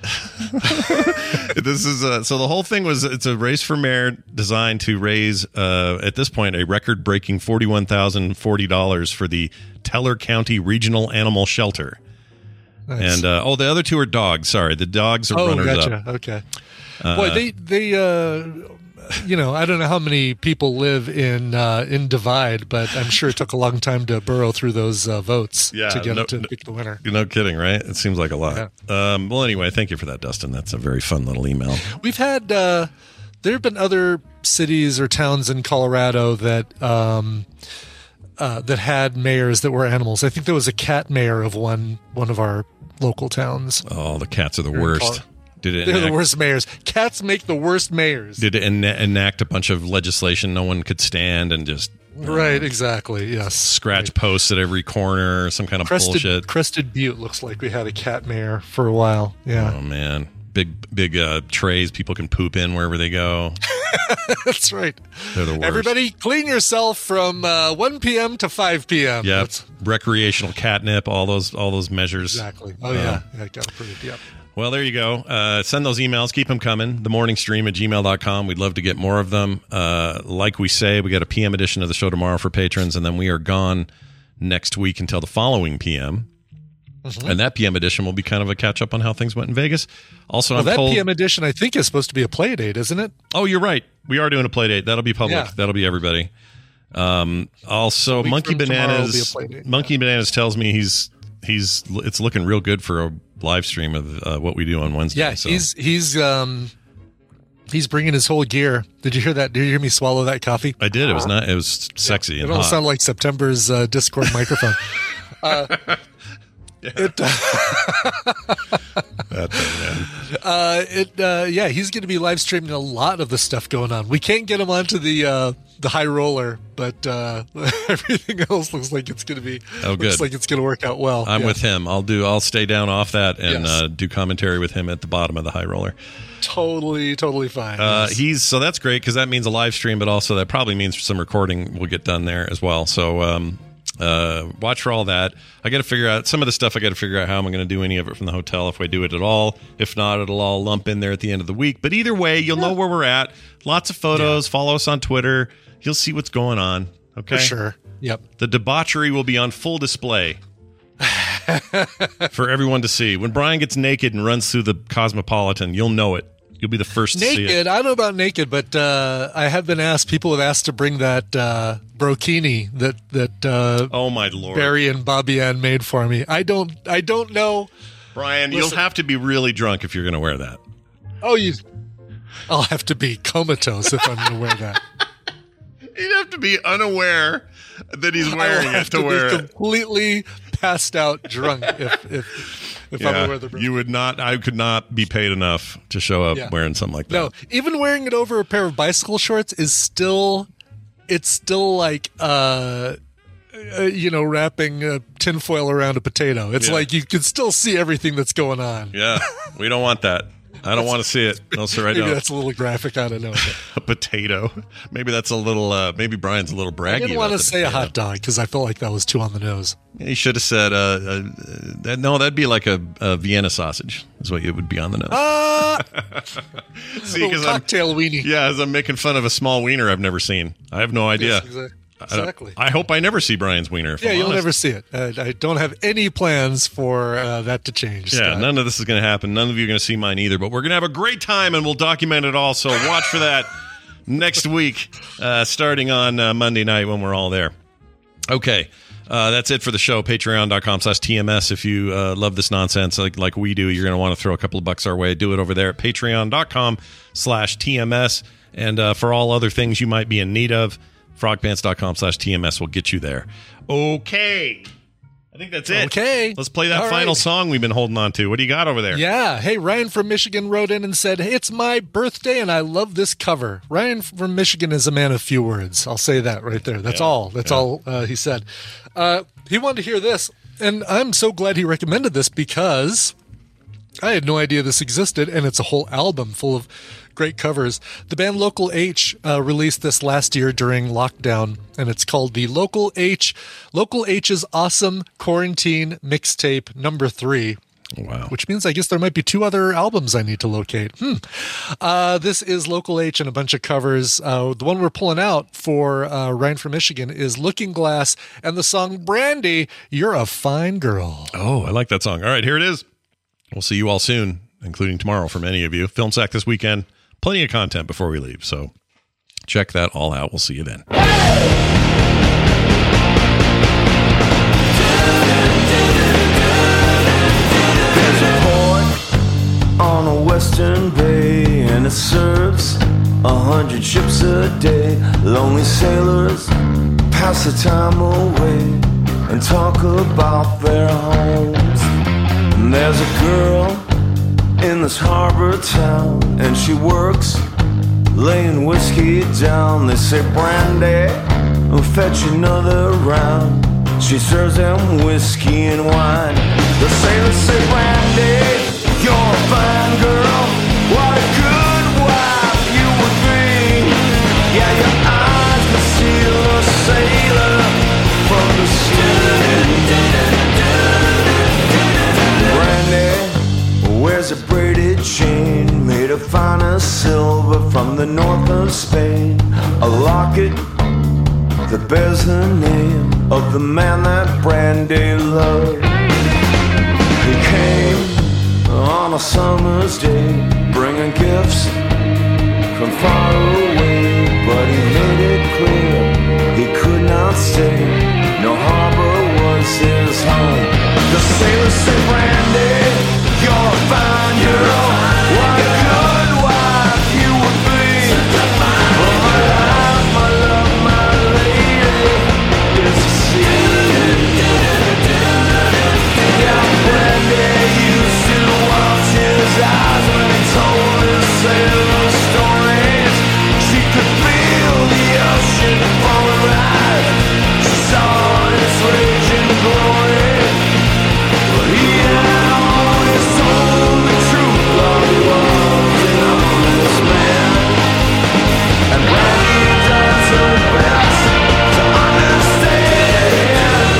This is uh, so the whole thing was it's a race for mayor designed to raise uh, at this point a record breaking forty one thousand forty dollars for the Teller County Regional Animal Shelter. Nice. And uh, oh, the other two are dogs. Sorry, the dogs are Oh, runners gotcha. up. Okay. Uh, Boy, they they uh, you know, I don't know how many people live in uh, in Divide, but I'm sure it took a long time to burrow through those uh, votes Yeah, to get no- it to no- pick the winner. No kidding, right? It seems like a lot. Um, well, anyway, thank you for that, Dustin. That's a very fun little email. We've had uh, there have been other cities or towns in Colorado that um, uh, that had mayors that were animals. I think there was a cat mayor of one one of our local towns. Oh, the cats are the Here in worst. Col- Did it They're enact, the worst mayors. Cats make the worst mayors. Did it ena- enact a bunch of legislation no one could stand and just uh, Right, exactly. Yes. scratch posts at every corner, some kind of Crested, bullshit? Crested Butte looks like we had a cat mayor for a while. Yeah. Oh man, big big uh, trays people can poop in wherever they go. That's right. They're the worst. Everybody clean yourself from uh, one p.m. to five p.m. Yep. That's- Recreational catnip, all those all those measures. Exactly. Oh, Um, yeah. Yeah, got approved. Yep. Well, there you go. Uh, send those emails. Keep them coming. The morning stream at gmail dot com. We'd love to get more of them. Uh, like we say, we got a P M edition of the show tomorrow for patrons, and then we are gone next week until the following P M. Mhm. And that P M edition will be kind of a catch up on how things went in Vegas. Also, Well, I'm that told. P M edition, I think, is supposed to be a play date, isn't it? Oh, you're right. We are doing a play date. That'll be public. Yeah. That'll be everybody. Um, also, week Monkey from tomorrow will be a Bananas. play date. Monkey Bananas tells me he's he's it's looking real good for a live stream of uh, what we do on Wednesday. Yeah, so. he's he's um he's bringing his whole gear. Did you hear that? Did you hear me swallow that coffee? I did. It was not. It was sexy It and almost hot. sounded like September's uh, Discord microphone. Uh, it, That thing, man. uh, it, uh, yeah, he's going to be live streaming a lot of the stuff going on. We can't get him onto the uh, the high roller, but uh, everything else looks like it's going to be. Oh, Looks good. like it's going to work out well. I'm Yeah. with him. I'll do. I'll stay down off that and Yes. uh, do commentary with him at the bottom of the high roller. Totally, totally fine. Uh, Yes. he's so that's great because that means a live stream, but also that probably means some recording will get done there as well. So um, uh, watch for all that. I got to figure out some of the stuff. I got to figure out how I'm going to do any of it from the hotel if I do it at all. If not, it'll all lump in there at the end of the week. But either way, you'll know where we're at. Lots of photos. Follow us on Twitter. You'll see what's going on. Okay, For sure. Yep. The debauchery will be on full display for everyone to see. When Brian gets naked and runs through the Cosmopolitan, you'll know it. You'll be the first to see it. Naked. I don't know about naked, but uh, I have been asked. People have asked to bring that uh, brokini that that uh, Oh my lord, Barry and Bobby Ann made for me. I don't. I don't know. Brian, Listen. you'll have to be really drunk if you're going to wear that. Oh, you. I'll have to be comatose if I'm going to wear that. You'd have to be unaware that he's I wearing will it have to, to wear be it. completely passed out drunk if if if I'm going to wear the brokini. You would not. I could not be paid enough to show up Yeah. wearing something like that. No, even wearing it over a pair of bicycle shorts is still, it's still like, uh, uh you know, wrapping a tinfoil around a potato. It's Yeah. like you can still see everything that's going on. Yeah, we don't want that. I don't want to see it. No, sir, I Maybe don't. that's a little graphic. I don't know. A potato. Maybe that's a little, uh, maybe Brian's a little braggy. I didn't want about to the say a potato. hot dog because I felt like that was too on the nose. He should have said, uh, uh, that, no, that'd be like a, a Vienna sausage, is what it would be on the nose. Ah, See, little 'cause I'm- cocktail weenie. Yeah, as I'm making fun of a small wiener I've never seen. I have no idea. Yes, exactly. I don't- Exactly. I, hope I never see Brian's wiener. If Yeah, I'm you'll honest. never see it. Uh, I don't have any plans for uh, that to change. Yeah, Scott. none of this is going to happen. None of you are going to see mine either, but we're going to have a great time and we'll document it all. So watch for that next week, uh, starting on uh, Monday night when we're all there. Okay. Uh, that's it for the show. Patreon.com slash TMS. If you uh, love this nonsense like, like we do, you're going to want to throw a couple of bucks our way. Do it over there at patreon.com slash TMS. And uh, for all other things you might be in need of, frogpants.com slash TMS will get you there. Okay. I think that's it. Okay. Let's play that All final right. song we've been holding on to. What do you got over there? Yeah. Hey, Ryan from Michigan wrote in and said, hey, it's my birthday and I love this cover. Ryan from Michigan is a man of few words. I'll say that right there. That's Yeah. all. That's Yeah. all uh, he said. Uh, he wanted to hear this. And I'm so glad he recommended this because I had no idea this existed. And it's a whole album full of great covers. The band Local H uh, released this last year during lockdown, and it's called the Local H, Local H's Awesome Quarantine Mixtape Number Three. Wow. Which means I guess there might be two other albums I need to locate. Hmm. Uh, this is Local H and a bunch of covers. Uh, the one we're pulling out for uh, Ryan from Michigan is Looking Glass and the song Brandy, You're a Fine Girl. Oh, I like that song. All right, here it is. We'll see you all soon, including tomorrow for many of you. Film Sack this weekend. Plenty of content before we leave, so check that all out. We'll see you then. There's a port on a western bay, and it serves a hundred ships a day. Lonely sailors pass the time away and talk about their homes. And there's a girl in this harbor town, and she works laying whiskey down. They say, Brandy, we'll fetch another round. She serves them whiskey and wine. The sailors say, Brandy, you're a fine girl. What a good wife you would be. Yeah, your eyes conceal a sailor from the sea. Brandy wears a braided chain made of finest silver from the north of Spain. A locket that bears the name of the man that Brandy loved. He came on a summer's day, bringing gifts from far away, but he made it clear he could not stay. No harbor was his home. The sailors say, Brandy, you're a fine girl. What a good wife you would be. Oh, my life, my love, my lady is a sea. Yeah, Brandy used to watch his eyes when he told his sailor stories. She could feel the ocean from her eyes. She saw his raging glory. But he had always told the truth. Love was an honest man, and Brandy does her best to understand.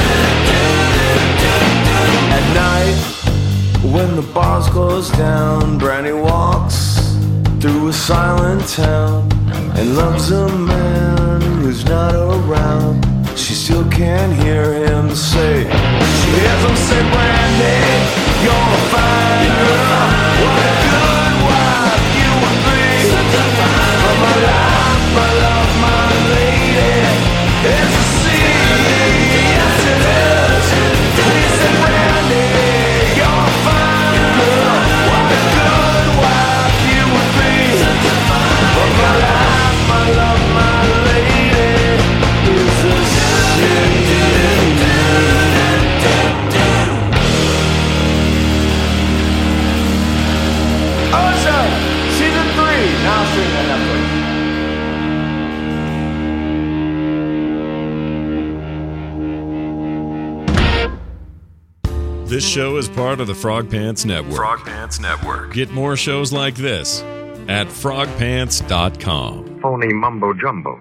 At night, when the bars close down, Brandy walks through a silent town and loves a man who's not around. She still can't hear him say, she hears him say, Brandy, you're a fine girl. What a good wife you would be. Oh, my life, my love, my lady, it's a sea. Yes, it is. He said, Brandy, you're a fine girl. What a good wife you would be. Oh, my life, my love, my lady, is a sea. This show is part of the Frog Pants Network. Frog Pants Network. Get more shows like this at frog pants dot com. Phony mumbo jumbo.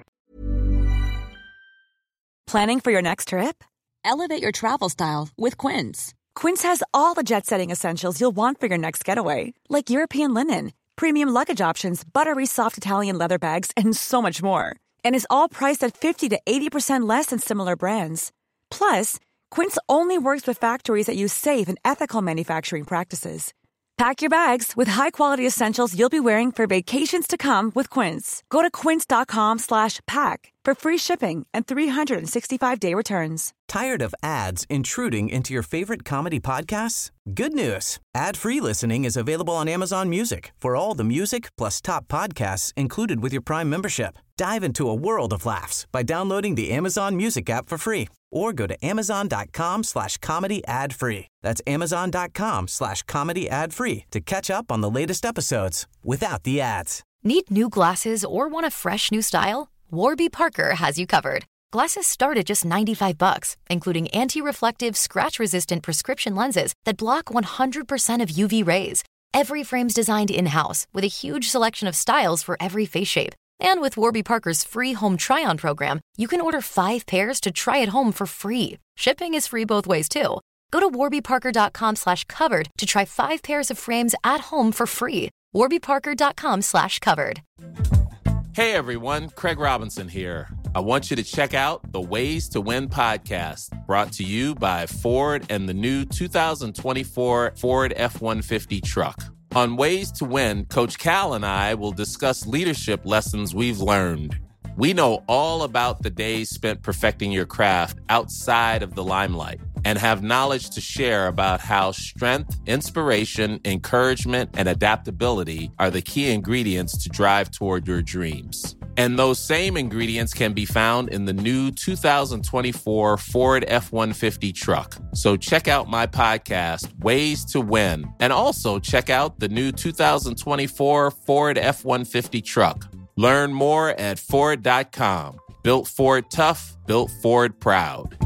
Planning for your next trip? Elevate your travel style with Quince. Quince has all the jet-setting essentials you'll want for your next getaway, like European linen, premium luggage options, buttery soft Italian leather bags, and so much more. And is all priced at fifty to eighty percent less than similar brands. Plus, Quince only works with factories that use safe and ethical manufacturing practices. Pack your bags with high-quality essentials you'll be wearing for vacations to come with Quince. Go to quince.com slash pack for free shipping and three sixty-five day returns. Tired of ads intruding into your favorite comedy podcasts? Good news. Ad-free listening is available on Amazon Music for all the music plus top podcasts included with your Prime membership. Dive into a world of laughs by downloading the Amazon Music app for free or go to amazon.com slash comedy ad free. That's amazon.com slash comedy ad free to catch up on the latest episodes without the ads. Need new glasses or want a fresh new style? Warby Parker has you covered. Glasses start at just ninety-five bucks, including anti-reflective, scratch-resistant prescription lenses that block one hundred percent of U V rays. Every frame's designed in-house with a huge selection of styles for every face shape. And with Warby Parker's free home try-on program, you can order five pairs to try at home for free. Shipping is free both ways, too. Go to warbyparker.com slash covered to try five pairs of frames at home for free. warbyparker.com slash covered. Hey, everyone. Craig Robinson here. I want you to check out the Ways to Win podcast, brought to you by Ford and the new two thousand twenty-four Ford F one fifty truck. On Ways to Win, Coach Cal and I will discuss leadership lessons we've learned. We know all about the days spent perfecting your craft outside of the limelight and have knowledge to share about how strength, inspiration, encouragement, and adaptability are the key ingredients to drive toward your dreams. And those same ingredients can be found in the new two thousand twenty-four Ford F one fifty truck. So check out my podcast, Ways to Win, and also check out the new two thousand twenty-four Ford F one fifty truck. Learn more at Ford dot com. Built Ford tough, built Ford proud.